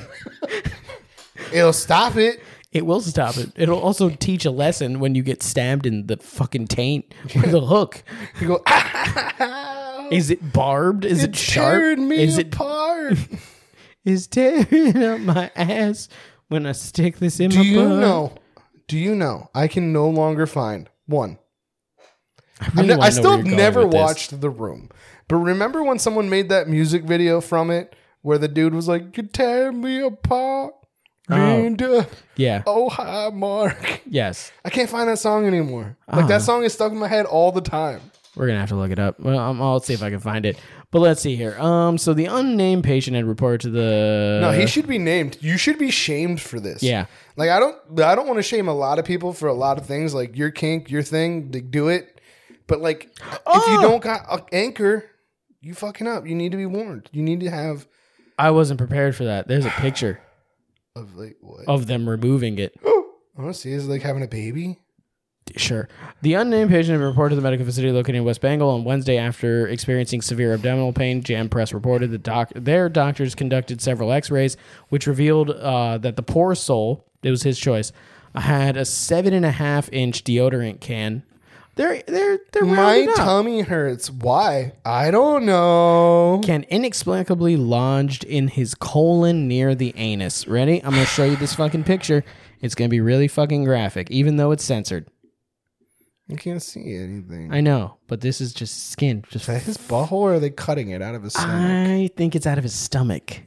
It'll stop it.
It will stop it. It'll also teach a lesson when you get stabbed in the fucking taint with a hook.
You go. Ow,
Is it barbed? Is it sharp?
tearing me
Is it
apart.
is tearing up my ass when I stick this in
Do
my
you
butt?
Do you know? I can no longer find one.
I
still never watched The Room. But remember when someone made that music video from it where the dude was like, "You tear me apart, Linda."
Yeah.
Oh, hi, Mark.
Yes.
I can't find that song anymore. Like that song is stuck in my head all the time.
We're gonna have to look it up. Well, I'll see if I can find it. But let's see here. So the unnamed patient had reported to the.
No, he should be named. You should be shamed for this.
Yeah.
Like I don't want to shame a lot of people for a lot of things. Like your kink, your thing, they do it. But like, if you don't got an anchor, you fucking up. You need to be warned. You need to have.
I wasn't prepared for that. There's a picture
Of like what?
of them removing it.
I want to see. Is it like having a baby?
Sure. The unnamed patient had reported to the medical facility located in West Bengal on Wednesday after experiencing severe abdominal pain. Jam Press reported that their doctors conducted several x-rays, which revealed that the poor soul, it was his choice, had a 7.5-inch deodorant can. They're
My
rounding up.
tummy hurts. Why? I don't know.
Can inexplicably lodged in his colon near the anus. Ready? I'm going to show you this fucking picture. It's going to be really fucking graphic, even though it's censored.
I can't see anything.
I know, but this is just skin.
Is that his butthole, or are they cutting it out of his stomach?
I think it's out of his stomach.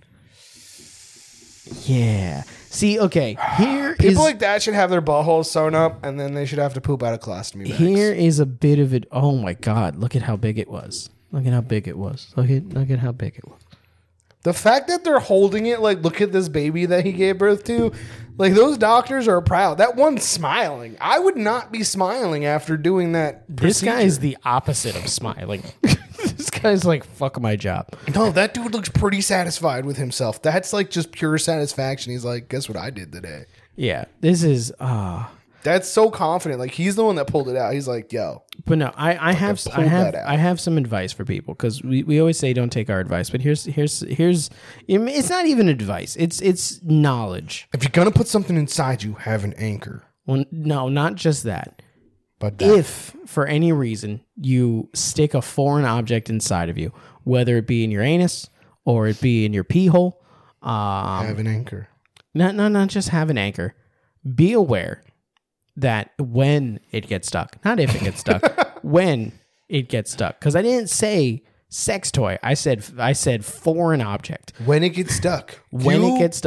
Yeah. See, okay,
People like that should have their buttholes sewn up, and then they should have to poop out of colostomy bags.
Here is a bit of it. Oh my God! Look at how big it was. Look at how big it was. Look at how big it was.
The fact that they're holding it, like, look at this baby that he gave birth to, like, those doctors are proud. That one's smiling. I would not be smiling after doing that.
This
procedure.
guy is the opposite of smiling. This guy's like, fuck my job.
No, that dude looks pretty satisfied with himself. That's like just pure satisfaction. He's like, guess what I did today?
Yeah, this is
That's so confident. Like, he's the one that pulled it out. He's like, yo.
But no, I have some advice for people, because we always say don't take our advice, but here's it's not even advice. It's knowledge.
If you're gonna put something inside you, have an anchor.
Well, no, not just that.
But that,
If for any reason you stick a foreign object inside of you, whether it be in your anus or it be in your pee hole,
have an anchor.
not just have an anchor. Be aware that when it gets stuck, not if it gets stuck, when it gets stuck. Because I didn't say sex toy. I said foreign object.
When it gets stuck.
When it gets stuck.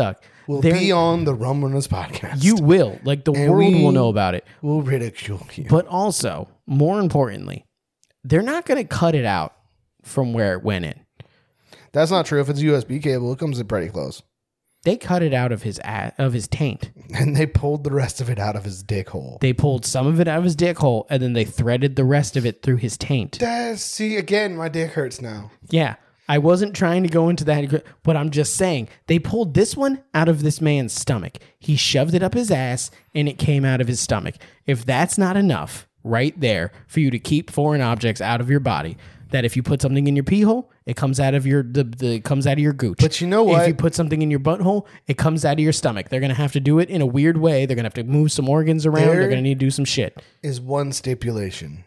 will be on the Rum Runners podcast.
You will. Like, the world will know about it.
We'll ridicule you.
But also, more importantly, they're not going to cut it out from where it went in.
That's not true. If it's a USB cable, it comes in pretty close.
They cut it out of his taint.
And they pulled the rest of it out of his dick hole.
They pulled some of it out of his dick hole, and then they threaded the rest of it through his taint.
See, again, my dick hurts now.
Yeah. I wasn't trying to go into that, but I'm just saying, they pulled this one out of this man's stomach. He shoved it up his ass, and it came out of his stomach. If that's not enough right there for you to keep foreign objects out of your body, that if you put something in your pee hole, it comes out of it comes out of your gooch.
But you know what?
If you put something in your butthole, it comes out of your stomach. They're going to have to do it in a weird way. They're going to have to move some organs around. They're going to need to do some shit.
Is one stipulation.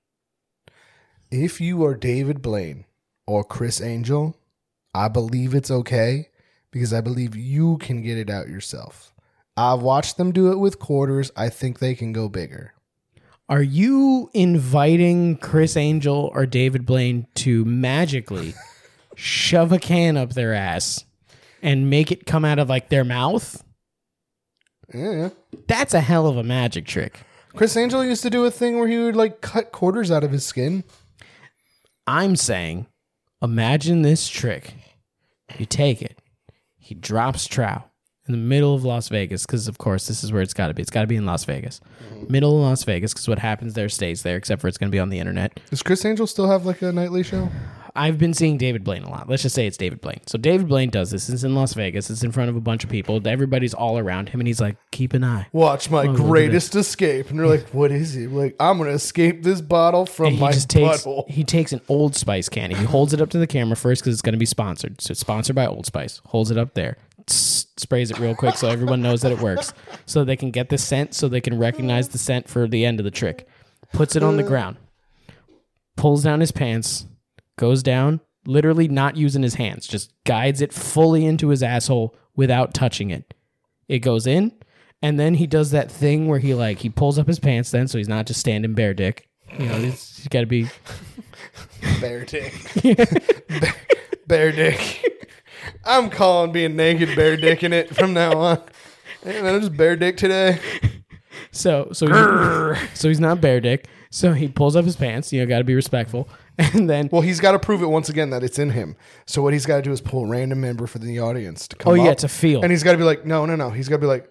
If you are David Blaine or Chris Angel, I believe it's okay because I believe you can get it out yourself. I've watched them do it with quarters. I think they can go bigger.
Are you inviting Chris Angel or David Blaine to magically shove a can up their ass and make it come out of like their mouth?
Yeah.
That's a hell of a magic trick.
Chris Angel used to do a thing where he would like cut quarters out of his skin.
I'm saying, imagine this trick. You take it. He drops trow in the middle of Las Vegas, because of course this is where it's got to be. It's got to be in Las Vegas. Middle of Las Vegas, because what happens there stays there, except for it's going to be on the internet.
Does Chris Angel still have like a nightly show?
I've been seeing David Blaine a lot. Let's just say it's David Blaine. So David Blaine does this. It's in Las Vegas. It's in front of a bunch of people. Everybody's all around him, and he's like, keep an eye.
Watch my greatest escape. And they're like, what is it? Like, I'm going to escape this bottle from my butthole.
He takes an Old Spice can. He holds it up to the camera first because it's going to be sponsored. So it's sponsored by Old Spice. Holds it up there. Sprays it real quick so everyone knows that it works. So they can get the scent, so they can recognize the scent for the end of the trick. Puts it on the ground. Pulls down his pants. Goes down. Literally not using his hands. Just guides it fully into his asshole without touching it. It goes in. And then he does that thing where he pulls up his pants then, so he's not just standing bare dick. You know, he's got to be...
Bare dick. Bare dick. I'm calling being naked bare dicking it from now on. Hey, man, I'm just bare dick today.
So he's not bare dick. So he pulls up his pants. You know, got to be respectful. And then,
well, he's got to prove it once again that it's in him. So what he's got to do is pull a random member for the audience to come up.
To feel.
And he's got to be like, no. He's got to be like,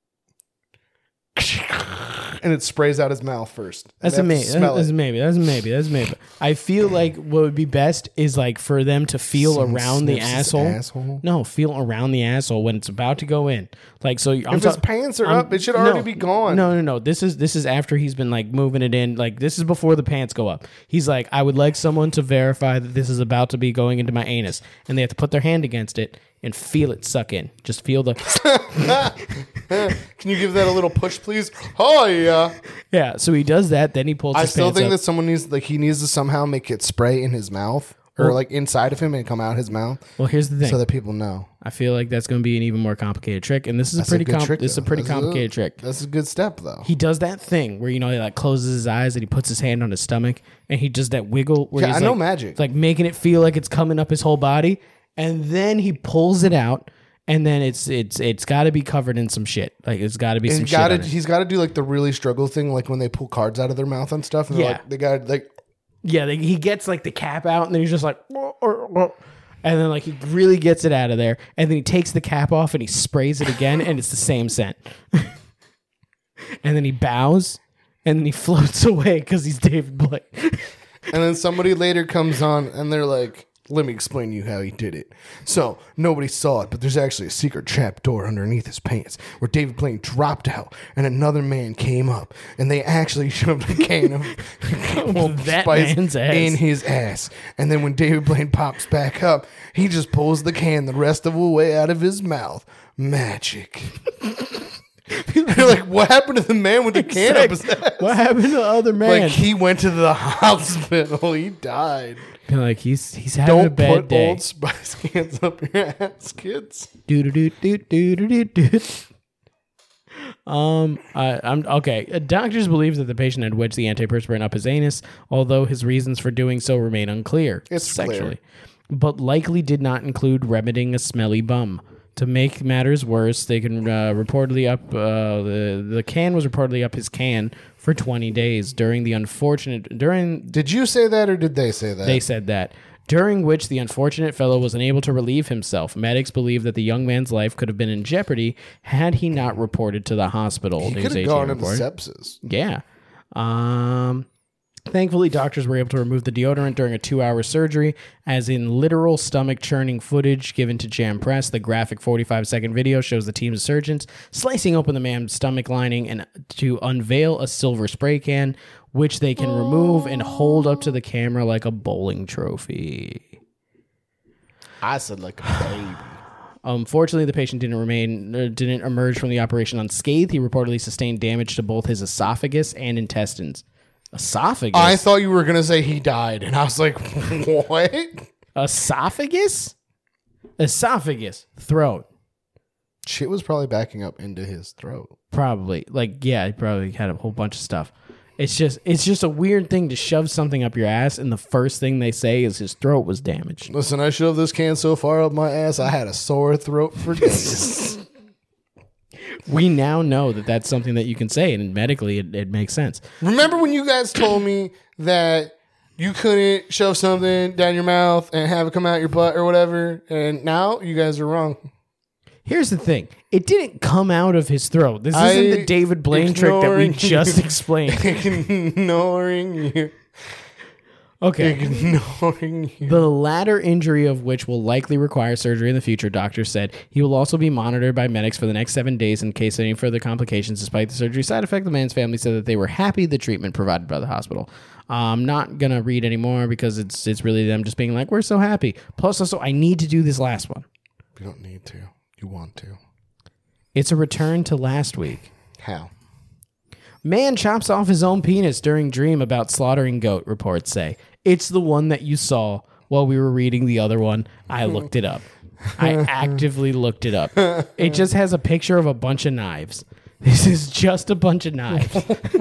and it sprays out his mouth first.
That's amazing. That's maybe. I feel like what would be best is like for them to feel around the asshole. No, feel around the asshole when it's about to go in. Like, so
if his pants are up, it should already be gone.
No. This is after he's been like moving it in. Like, this is before the pants go up. He's like, I would like someone to verify that this is about to be going into my anus, and they have to put their hand against it and feel it suck in. Just feel the...
Can you give that a little push, please? Oh, yeah.
Yeah, so he does that, then he pulls his pants up.
I still think that someone needs to somehow make it spray in his mouth or like inside of him and come out his mouth.
Well, here's the thing.
So that people know.
I feel like that's going to be an even more complicated trick, and this is a pretty complicated trick.
That's a good step, though.
He does that thing where, you know, he like closes his eyes and he puts his hand on his stomach, and he does that wiggle where he's
know magic.
Like making it feel like it's coming up his whole body. And then he pulls it out, and then it's got to be covered in some shit. Like, it's got to be some shit on it.
He's got to do like the really struggle thing, like when they pull cards out of their mouth and stuff. And
he gets like the cap out, and then he's just like, and then like he really gets it out of there, and then he takes the cap off and he sprays it again, and it's the same scent. And then he bows, and then he floats away because he's David Blaine.
And then somebody later comes on, and they're like, let me explain to you how he did it. So, nobody saw it, but there's actually a secret trap door underneath his pants where David Blaine dropped out and another man came up, and they actually shoved a can of
that
spice
man's ass.
in his ass. And then when David Blaine pops back up, he just pulls the can the rest of the way out of his mouth. Magic. You're like, what happened to the man with the can up his ass?
What happened to the other man?
Like, he went to the hospital. He died.
Like, he's having a bad day.
Don't put Old Spice cans up your ass, kids.
I'm okay. Doctors believe that the patient had wedged the antiperspirant up his anus, although his reasons for doing so remain unclear.
It's
sexually,
clear.
But likely did not include remedying a smelly bum. To make matters worse, they can reportedly up the can was reportedly up his can for 20 days during.
Did you say that or did they say that?
They said that. During which the unfortunate fellow was unable to relieve himself. Medics believe that the young man's life could have been in jeopardy had he not reported to the hospital.
He could have gone into sepsis.
Yeah. Thankfully, doctors were able to remove the deodorant during a 2-hour surgery, as in literal stomach-churning footage given to Jam Press. The graphic 45-second video shows the team's surgeons slicing open the man's stomach lining and to unveil a silver spray can, which they can remove and hold up to the camera like a bowling trophy.
I said like a baby.
Unfortunately, the patient didn't emerge from the operation unscathed. He reportedly sustained damage to both his esophagus and intestines. Esophagus?
I thought you were going to say he died, and I was like, what?
Esophagus? Esophagus. Throat.
Shit was probably backing up into his throat.
Probably. He probably had a whole bunch of stuff. It's just a weird thing to shove something up your ass, and the first thing they say is his throat was damaged.
Listen, I shoved this can so far up my ass, I had a sore throat for days.
We now know that that's something that you can say, and medically it makes sense.
Remember when you guys told me that you couldn't shove something down your mouth and have it come out your butt or whatever, and now you guys are wrong.
Here's the thing. It didn't come out of his throat. This isn't the David Blaine trick that we just explained.
Ignoring you.
Okay.
Ignoring you.
The latter injury of which will likely require surgery in the future, doctors said. He will also be monitored by medics for the next 7 days in case of any further complications. Despite the surgery side effect, the man's family said that they were happy with the treatment provided by the hospital. I'm not going to read anymore because it's really them just being like, we're so happy. Plus, also, I need to do this last one.
You don't need to. You want to.
It's a return to last week.
How?
Man chops off his own penis during dream about slaughtering goat, reports say. It's the one that you saw while we were reading the other one. I looked it up. I actively looked it up. It just has a picture of a bunch of knives. This is just a bunch of knives.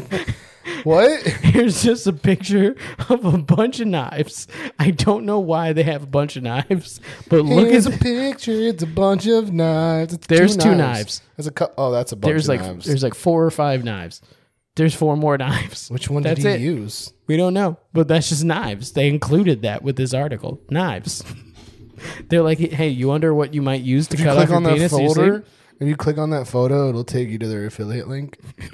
What?
Here's just a picture of a bunch of knives. I don't know why they have a bunch of knives, but look at
the picture. It's a bunch of knives.
There's two knives.
That's a bunch of knives.
There's like 4 or 5 knives. There's 4 more knives.
Which one did he use?
We don't know, but that's just knives. They included that with this article. Knives. They're like, hey, you wonder what you might use to cut off your penis?
If you click on that photo, it'll take you to their affiliate link.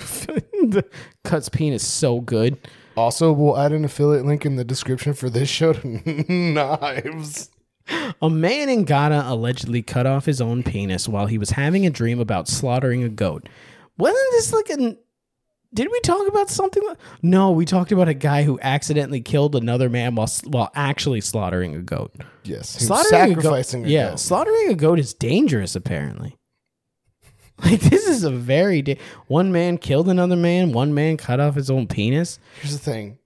Cuts penis so good.
Also, we'll add an affiliate link in the description for this show to Knives.
A man in Ghana allegedly cut off his own penis while he was having a dream about slaughtering a goat. Wasn't this like a... Did we talk about something? No, we talked about a guy who accidentally killed another man while actually slaughtering a goat.
Yes,
sacrificing a goat. Slaughtering a goat is dangerous, apparently. Like, this is a very... one man killed another man. One man cut off his own penis.
Here's the thing.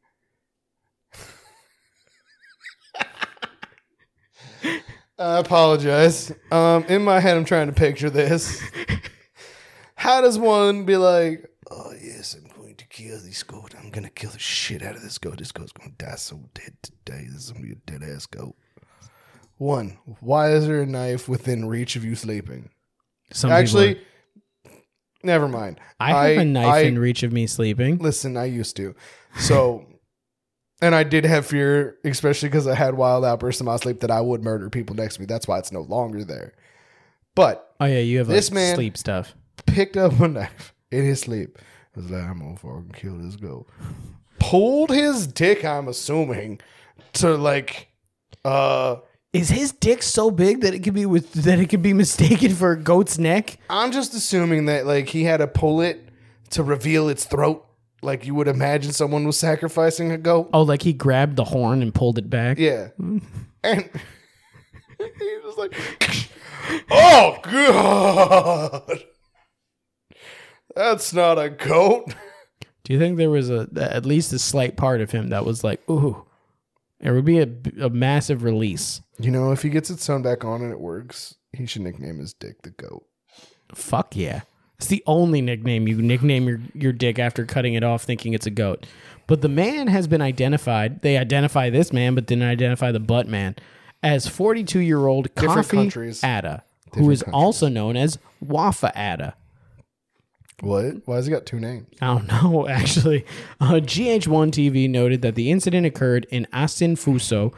I apologize. In my head, I'm trying to picture this. How does one be like, oh, yes, I'm going to kill this goat. I'm going to kill the shit out of this goat. This goat's going to die so dead today. This is going to be a dead-ass goat. 1, why is there a knife within reach of you sleeping? Actually, never mind.
I have a knife in reach of me sleeping.
Listen, I used to. So, and I did have fear, especially because I had wild outbursts in my sleep that I would murder people next to me. That's why it's no longer there. But
oh yeah, you have
this
like
man
sleep stuff.
Picked up a knife in his sleep. I was like, I'm gonna fucking kill this goat. Pulled his dick, I'm assuming, to like
is his dick so big that it could be mistaken for a goat's neck?
I'm just assuming that like he had to pull it to reveal its throat, like you would imagine someone was sacrificing a goat.
Oh, like he grabbed the horn and pulled it back?
Yeah. And he was like, oh God, that's not a goat.
Do you think there was at least a slight part of him that was like, ooh, it would be a massive release?
You know, if he gets it sewn back on and it works, he should nickname his dick the goat.
Fuck yeah. It's the only nickname you nickname your dick after cutting it off thinking it's a goat. But the man has been identified. They identify this man, but didn't identify the butt man as 42-year-old Kofi Atta. who is
countries.
also known as Wafa Ada.
What? Why has he got two names?
I don't know, actually. GH1 TV noted that the incident occurred in Asin Fuso,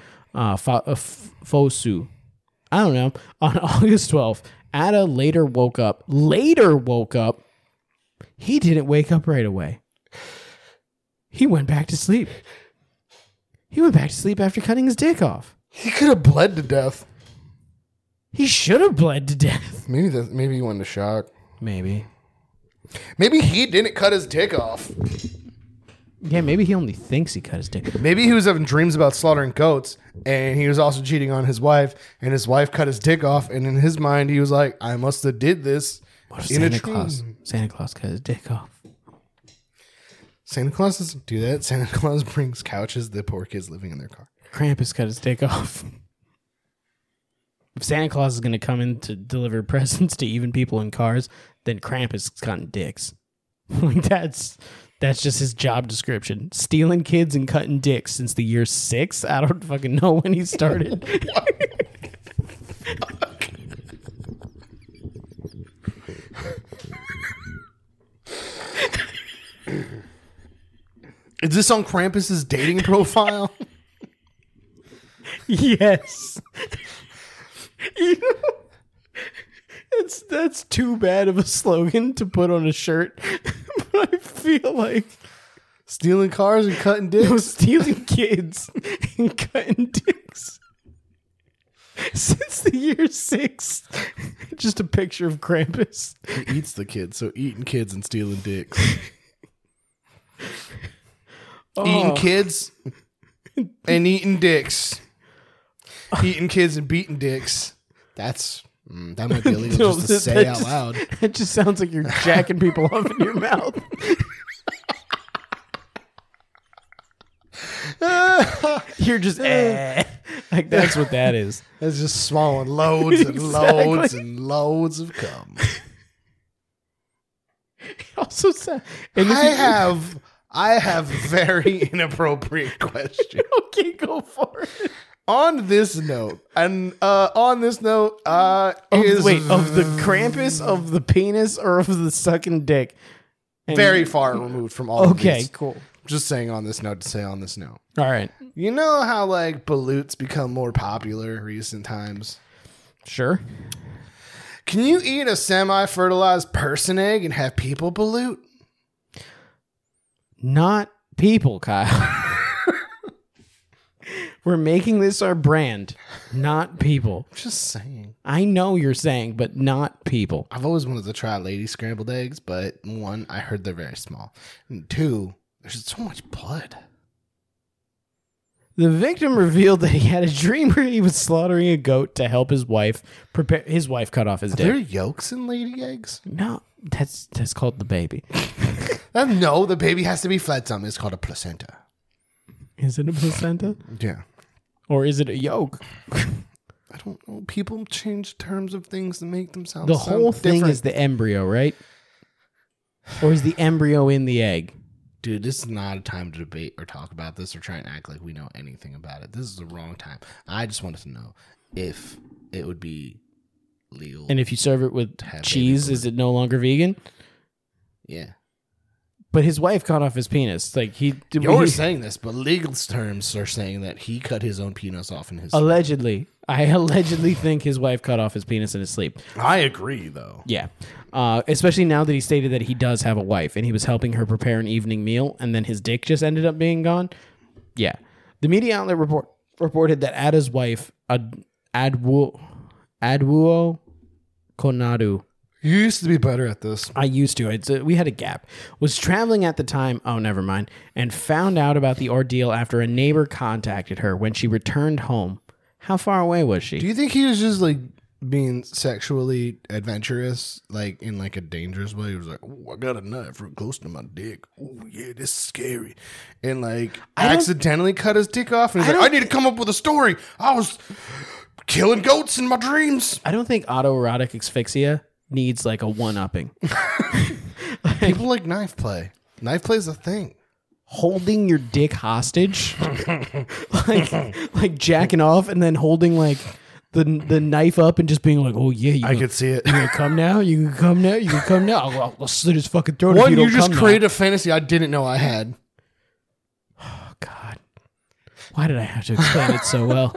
Fosu. I don't know. On August 12th, Ada later woke up. He didn't wake up right away. He went back to sleep. He went back to sleep after cutting his dick off.
He could have bled to death.
He should have bled to death.
Maybe he went into shock.
Maybe.
Maybe he didn't cut his dick off.
Yeah, maybe he only thinks he cut his dick.
Maybe he was having dreams about slaughtering goats, and he was also cheating on his wife, and his wife cut his dick off, and in his mind, he was like, I must have did this
What if
in a
Santa
dream.
Claus? Santa Claus cut his dick off.
Santa Claus doesn't do that. Santa Claus brings couches the poor kids living in their car.
Krampus cut his dick off. If Santa Claus is going to come in to deliver presents to even people in cars, then Krampus is cutting dicks. Like that's just his job description. Stealing kids and cutting dicks since the year 6. I don't fucking know when he started.
Is this on Krampus's dating profile?
Yes. You know, that's too bad of a slogan to put on a shirt. But I feel like
Stealing cars and cutting dicks?
stealing kids and cutting dicks since the year 6. Just a picture of Krampus.
He eats the kids, so eating kids and stealing dicks. Eating kids and eating dicks. Eating kids and beating dicks. That might be illegal just to say out loud.
It just sounds like you're jacking people off in your mouth. You're just like that's what that is.
It's just swallowing loads and loads and loads of cum.
Also, and
I have very inappropriate question.
okay, go for it.
On this note, is
Of the Krampus, of the penis, or of the sucking dick? And-
very far removed from all of
Okay,
these.
cool.
Just saying on this note to say on this note.
All right,
You know how like ballots become more popular in recent times?
sure.
Can you eat a semi-fertilized person egg and have people balut?
Not people, Kyle. We're making this our brand, not people.
Just saying.
I know you're saying, but not people.
I've always wanted to try lady scrambled eggs, but 1, I heard they're very small. And 2, there's so much blood.
The victim revealed that he had a dream where he was slaughtering a goat to help his wife prepare. His wife cut off his
Are there
dick.
yolks in lady eggs?
No, that's called the baby.
No, the baby has to be fed some. It's called a placenta.
Is it a placenta
Yeah.
or is it a yolk?
I don't know. People change terms of things to make them sound
The whole thing
different.
is the embryo, right? Or is the embryo in the egg?
Dude, this is not a time to debate or talk about this or try and act like we know anything about it. This is the wrong time. I just wanted to know if it would be legal.
And if you serve it with
Have
cheese,
baby
is it no longer vegan?
Yeah.
But his wife cut off his penis. Like
You're saying this, but legal terms are saying that he cut his own penis off in his
allegedly. I allegedly think his wife cut off his penis in his sleep.
I agree, though.
Yeah. Especially now that he stated that he does have a wife and he was helping her prepare an evening meal and then his dick just ended up being gone. Yeah. The media outlet reported that Ada's wife, Adwuo Konadu,
You used to be better at this.
I used to. We had a gap. Was traveling at the time. Oh, never mind. And found out about the ordeal after a neighbor contacted her when she returned home. How far away was she?
Do you think he was just like being sexually adventurous, like in like a dangerous way? He was like, "Oh, I got a knife real close to my dick. Oh yeah, this is scary," and like accidentally cut his dick off. And he's like, "I need to come up with a story. I was killing goats in my dreams."
I don't think autoerotic asphyxia needs like a one-upping.
People like knife play. Knife play is a thing.
Holding your dick hostage, like jacking off, and then holding like the knife up and just being like, "Oh yeah,
I could see it.
you gonna come now? You can come now? You can come now? I'll slit his fucking throat if
One,
you don't
you just
come now."
created a fantasy I didn't know I had.
Oh God, why did I have to explain it so well?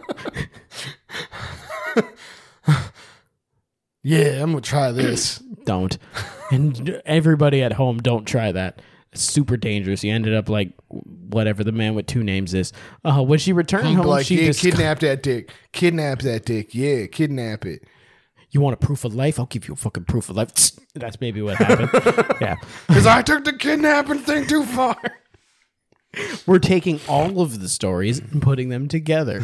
Yeah, I'm gonna try this.
Don't. And everybody at home, don't try that. It's super dangerous. You ended up like whatever the man with two names is. When she returned home,
Like,
she
yeah,
just
kidnap that dick. Kidnap that dick. Yeah, kidnap it.
You want a proof of life? I'll give you a fucking proof of life. That's maybe what happened. Yeah.
Because I took the kidnapping thing too far.
We're taking all of the stories and putting them together.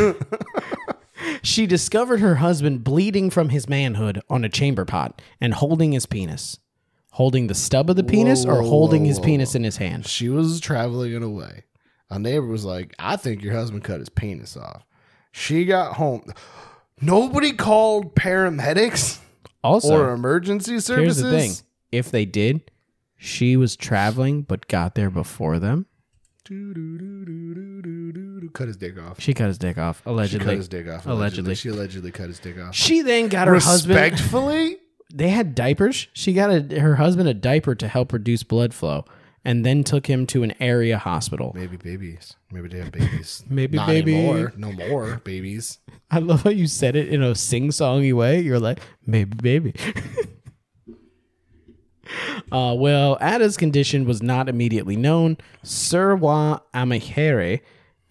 She discovered her husband bleeding from his manhood on a chamber pot and holding his penis. Holding the stub of the penis or holding his penis in his hand?
She was traveling in a way. A neighbor was like, I think your husband cut his penis off. She got home. Nobody called paramedics
Also,
or emergency services.
here's the thing. If they did, she was traveling but got there before them.
Cut his dick off.
She cut his dick off,
She
allegedly.
cut his dick off.
Allegedly.
She allegedly cut his dick off.
She then got her husband...
Respectfully?
They had diapers. She got her husband a diaper to help reduce blood flow and then took him to an area hospital.
Maybe babies. Maybe they have babies.
Maybe
Not
baby.
anymore. No more babies.
I love how you said it in a sing-songy way. You're like, maybe baby. Well, Ada's condition was not immediately known. Sirwa Amahire.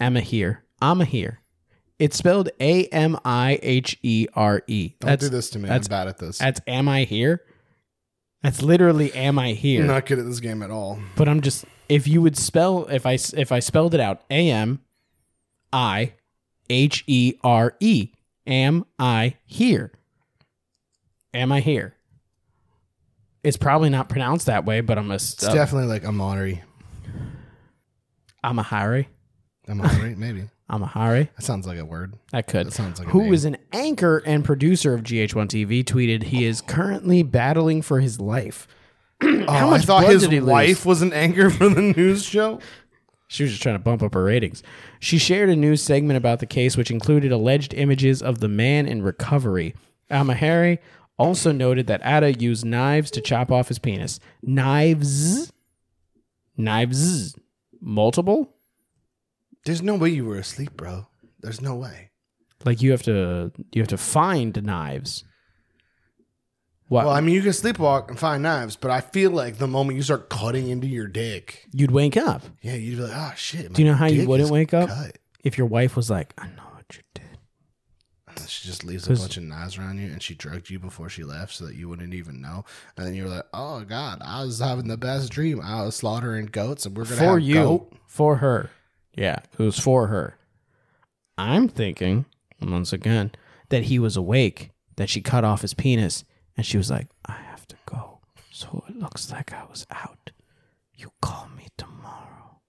It's spelled Amihere.
Don't do this to me. I'm bad at this.
That's am I here? That's literally am I here?
I'm not good at this game at all.
But I'm just, if you would spell, if I spelled it out, AmIhere. Am I here? Am I here? It's probably not pronounced that way, but
It's definitely like Amari.
Amahire.
Amari, maybe.
Amahire.
That sounds like a word.
That could.
That sounds like a
Who
name.
is an anchor and producer of GH1 TV tweeted he is currently battling for his life.
How
much
I thought
blood
his
did he lose?
wife was an anchor for the news show.
She was just trying to bump up her ratings. She shared a news segment about the case, which included alleged images of the man in recovery. Amahiri also noted that Ada used knives to chop off his penis. Knives? Multiple?
There's no way you were asleep, bro. There's no way.
Like you have to find knives. What?
Well, I mean, you can sleepwalk and find knives, but I feel like the moment you start cutting into your dick,
You'd wake up.
yeah, you'd be like, oh, shit.
Do you know
my
how you
dick
wouldn't
is
wake up?
cut.
If your wife was like, I know what you did.
And she just leaves a
'Cause-
bunch of knives around you, and she drugged you before she left so that you wouldn't even know. And then you're like, oh, God, I was having the best dream. I was slaughtering goats, and we're going to
For
have
you.
goat.
For her. Yeah, it was for her. I'm thinking, once again, that he was awake, that she cut off his penis, and she was like, I have to go. So it looks like I was out. You call me tomorrow.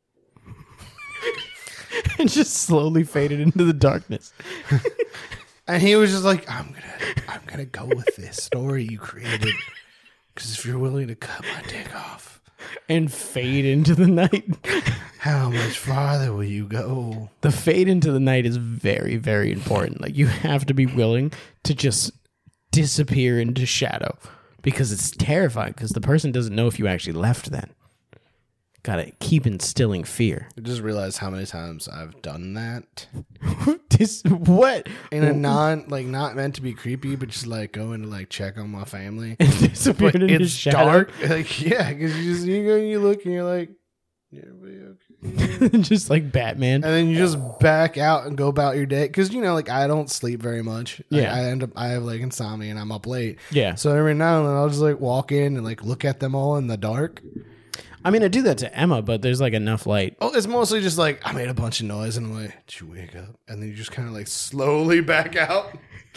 And just slowly faded into the darkness.
And he was just like, I'm gonna go with this story you created. Because if you're willing to cut my dick off,
And fade into the night.
how much farther will you go?
The fade into the night is very, very important. Like, you have to be willing to just disappear into shadow because it's terrifying because the person doesn't know if you actually left then. Gotta keep instilling fear.
I just realized how many times I've done that.
What?
In a not meant to be creepy, but just like going to like check on my family.
Disappeared
But
into
it's
shadow.
dark. Like, yeah, because you go and you look and you're like, yeah, everybody okay?
Just like Batman.
And then you just back out and go about your day. Because, you know, like I don't sleep very much.
Yeah.
I have like insomnia and I'm up late.
Yeah.
So every now and then I'll just like walk in and like look at them all in the dark.
I mean, I do that to Emma, but there's like enough light.
Oh, it's mostly just like I made a bunch of noise and I'm like, did you wake up? And then you just kind of like slowly back out.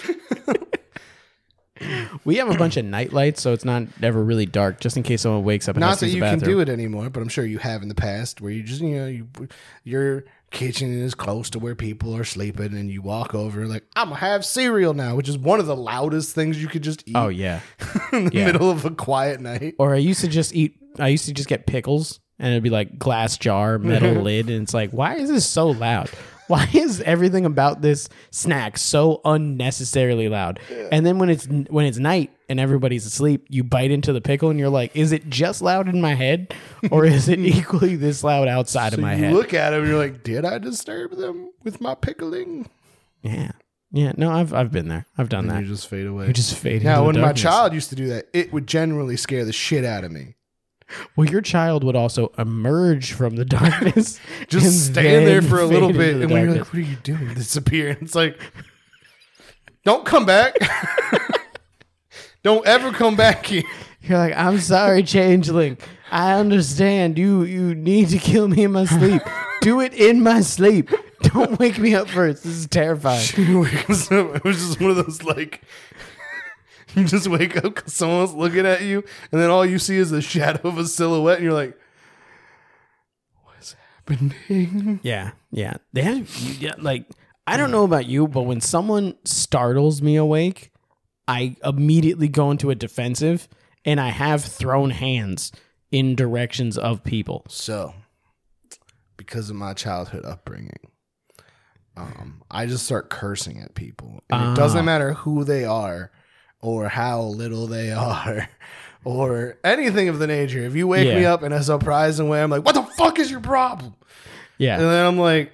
We have a bunch of night lights, so it's not ever really dark, just in case someone wakes up and
Not
has to
that
use the
you can
bathroom.
do it anymore, but I'm sure you have in the past where you just, you know, your kitchen is close to where people are sleeping and you walk over like, I'm going to have cereal now, which is one of the loudest things you could just eat
Oh, yeah.
in the
yeah.
middle of a quiet night.
Or I used to just get pickles, and it'd be like glass jar, metal lid, and it's like, why is this so loud? Why is everything about this snack so unnecessarily loud? And then when it's night and everybody's asleep, you bite into the pickle and you're like, is it just loud in my head, or is it equally this loud outside of my
you
head?
look at him and you're like, did I disturb them with my pickling?
Yeah. No, I've been there. I've done
And
that.
you just fade away.
You just fade
Now,
into
when
the
my
darkness.
child used to do that, it would generally scare the shit out of me.
Well, your child would also emerge from the darkness. and
Just stand there
then
for a little
fade
bit,
into
and
the
when you're
darkness.
like, what are you doing? Disappear. And it's like, don't come back. Don't ever come back here.
You're like, I'm sorry, changeling. I understand. You need to kill me in my sleep. Do it in my sleep. Don't wake me up first. This is terrifying.
It was just one of those, like, you just wake up because someone's looking at you, and then all you see is the shadow of a silhouette, and you're like, what's happening?
Yeah. They have, like, I don't know about you, but when someone startles me awake, I immediately go into a defensive, and I have thrown hands in directions of people.
So, because of my childhood upbringing, I just start cursing at people. And it doesn't matter who they are or how little they are or anything of the nature. If you wake me up in a surprising way, I'm like, what the fuck is your problem?
Yeah.
And then I'm like,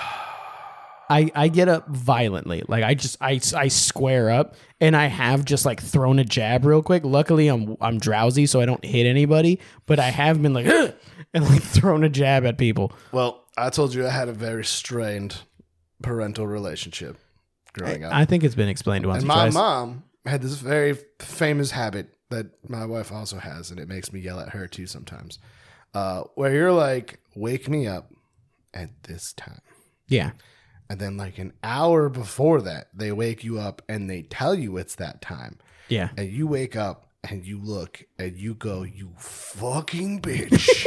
I get up violently. Like I square up, and I have just like thrown a jab real quick. Luckily I'm drowsy, so I don't hit anybody, but I have been like, ugh, and like thrown a jab at people.
well, I told you I had a very strained parental relationship growing up.
I think it's been explained once
And
or
my
twice.
mom had this very famous habit that my wife also has, and it makes me yell at her too sometimes, where you're like, wake me up at this time.
Yeah.
And then like an hour before that, they wake you up and they tell you it's that time.
Yeah.
And you wake up and you look and you go, you fucking bitch.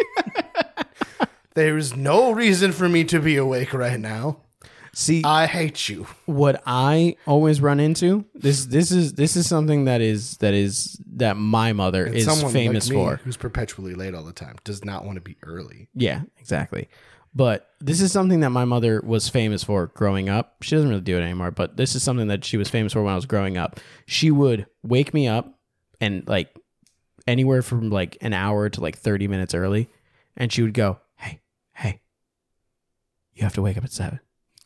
There's no reason for me to be awake right now.
See,
I hate you.
what I always run into, this is something that my mother is
Someone
famous
like me,
for.
who's perpetually late all the time, does not want to be early.
Yeah, exactly. But this is something that my mother was famous for growing up. She doesn't really do it anymore, but this is something that she was famous for when I was growing up. She would wake me up and like anywhere from like an hour to like 30 minutes early, and she would go, Hey, you have to wake up at 7.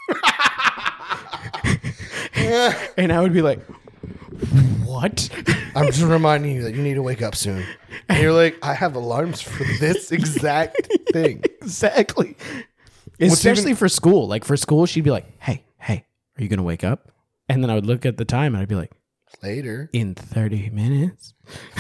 And I would be like, what?
I'm just reminding you that you need to wake up soon. And you're like, I have alarms for this exact thing.
Exactly. Especially for school. Like for school, she'd be like, hey, are you going to wake up? And then I would look at the time and I'd be like,
Later.
in 30 minutes.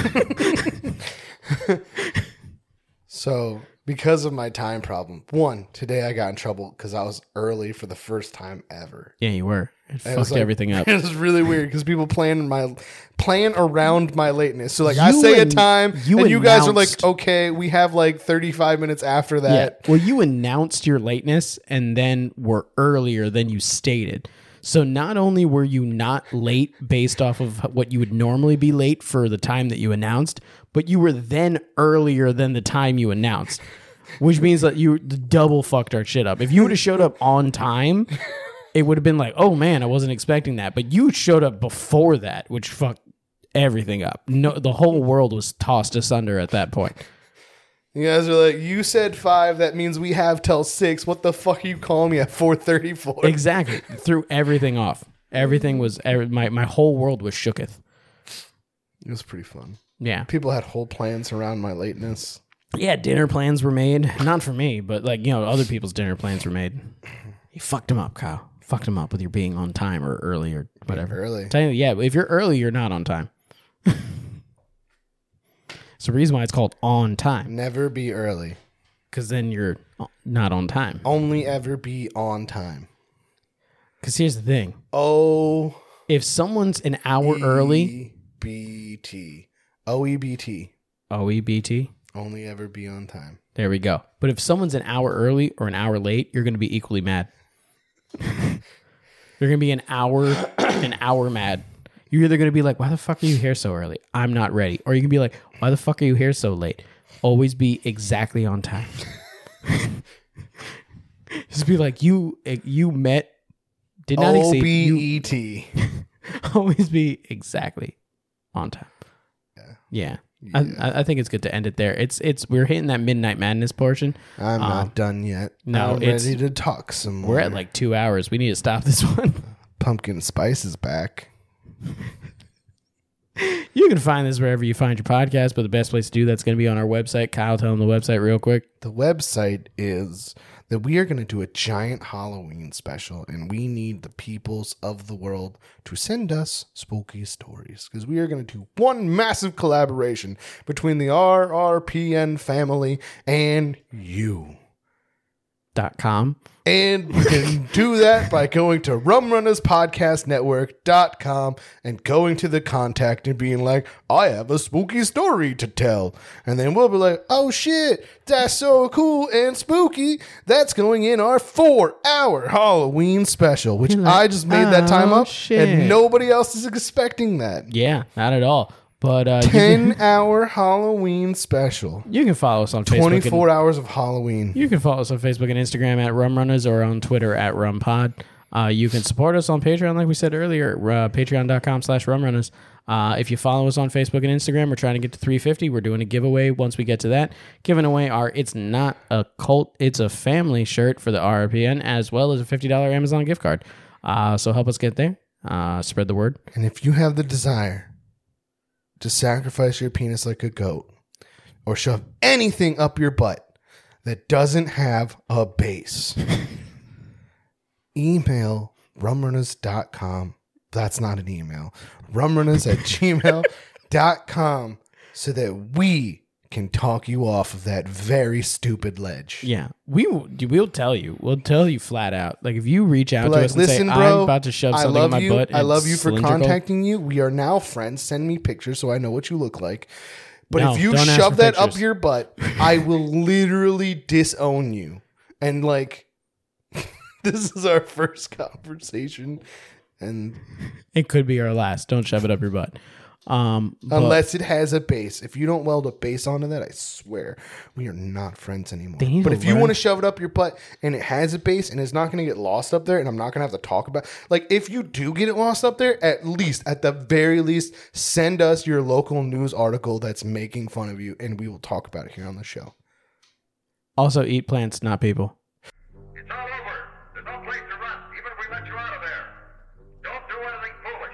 So, because of my time problem, today I got in trouble because I was early for the first time ever.
Yeah, you were. It
was
fucked
like-
everything up.
It was really weird because people plan around my lateness. So like I say a time, and you guys are like,
announced-
okay, we have like 35 minutes after that.
Well, you announced your lateness and then were earlier than you stated. So not only were you not late based off of what you would normally be late for the time that you announced, but you were then earlier than the time you announced, which means that you double fucked our shit up. If you would have showed up on time, it would have been like, oh man, I wasn't expecting that. But you showed up before that, which fucked everything up. No, the whole world was tossed asunder at that point.
You guys are like, you said 5, that means we have till 6. What the fuck are you calling me at 4:34?
Exactly. Threw everything off. Everything was, my whole world was shooketh.
It was pretty fun.
Yeah.
People had whole plans around my lateness.
Yeah, dinner plans were made. Not for me, but like, other people's dinner plans were made. You fucked them up, Kyle. Fucked them up with your being on time or early or whatever.
Early.
Tell you, yeah, if you're early, you're not on time. It's the reason why it's called on time,
Never be early.
because then you're not on time.
Only ever be on time.
Because here's the thing.
O
If someone's an hour early,
BT. OEBT.
OEBT,
Only ever be on time.
there we go. But if someone's an hour early or an hour late, you're going to be equally mad. You're going to be an hour mad. You're either going to be like, why the fuck are you here so early? I'm not ready. Or you can be like, why the fuck are you here so late? Always be exactly on time. Just be like, you met, did not exceed.
OBET.
Always be exactly on time. Yeah. I think it's good to end it there. We're hitting that Midnight Madness portion.
I'm not done yet.
No,
I'm ready to talk some more.
We're at like 2 hours. We need to stop this one.
Pumpkin Spice is back.
You can find this wherever you find your podcast, but the best place to do that's going to be on our website. Kyle, tell them the website real quick.
The website is that we are going to do a giant Halloween special, and we need the peoples of the world to send us spooky stories, because we are going to do one massive collaboration between the RRPN family and you.
.com.
And you can do that by going to rumrunnerspodcastnetwork.com and going to the contact and being like, I have a spooky story to tell. And then we'll be like, oh shit, that's so cool and spooky. That's going in our 4-hour Halloween special, which I just made that time up.
Shit.
And nobody else is expecting that.
Yeah, not at all. But
10-hour Halloween special.
You can follow us on Facebook.
24 hours of Halloween.
You can follow us on Facebook and Instagram at Rumrunners or on Twitter at RumPod. You can support us on Patreon, like we said earlier, patreon.com/Rumrunners. If you follow us on Facebook and Instagram, we're trying to get to 350. We're doing a giveaway once we get to that. Giving away our It's Not a Cult, It's a Family shirt for the RRPN, as well as a $50 Amazon gift card. So help us get there. Spread the word.
And if you have the desire to sacrifice your penis like a goat or shove anything up your butt that doesn't have a base, email rumrunners.com. That's not an email. rumrunners@gmail.com so that we can talk you off of that very stupid ledge.
Yeah, we'll tell you. We'll tell you flat out. Like if you reach out to
Like,
us and
listen,
say,
bro,
I'm about to shove
I
something in
love
my
you.
butt.
I love you for
cylindrical.
contacting you. We are now friends. Send me pictures so I know what you look like. But
No,
if you
don't ask
shove
for
that up
pictures.
your butt, I will literally disown you. And like, this is our first conversation. And
It could be our last. Don't shove it up your butt. But
unless it has a base. If you don't weld a base onto that, I swear we are not friends anymore.
They need
But
to
if you
learn-
want to shove it up your butt and it has a base and it's not going to get lost up there and I'm not going to have to talk about, like, if you do get it lost up there, at the very least, send us your local news article that's making fun of you and we will talk about it here on the show.
Also, eat plants, not people.
It's all over. There's no place to run, even if we let you out of there. Don't do anything foolish.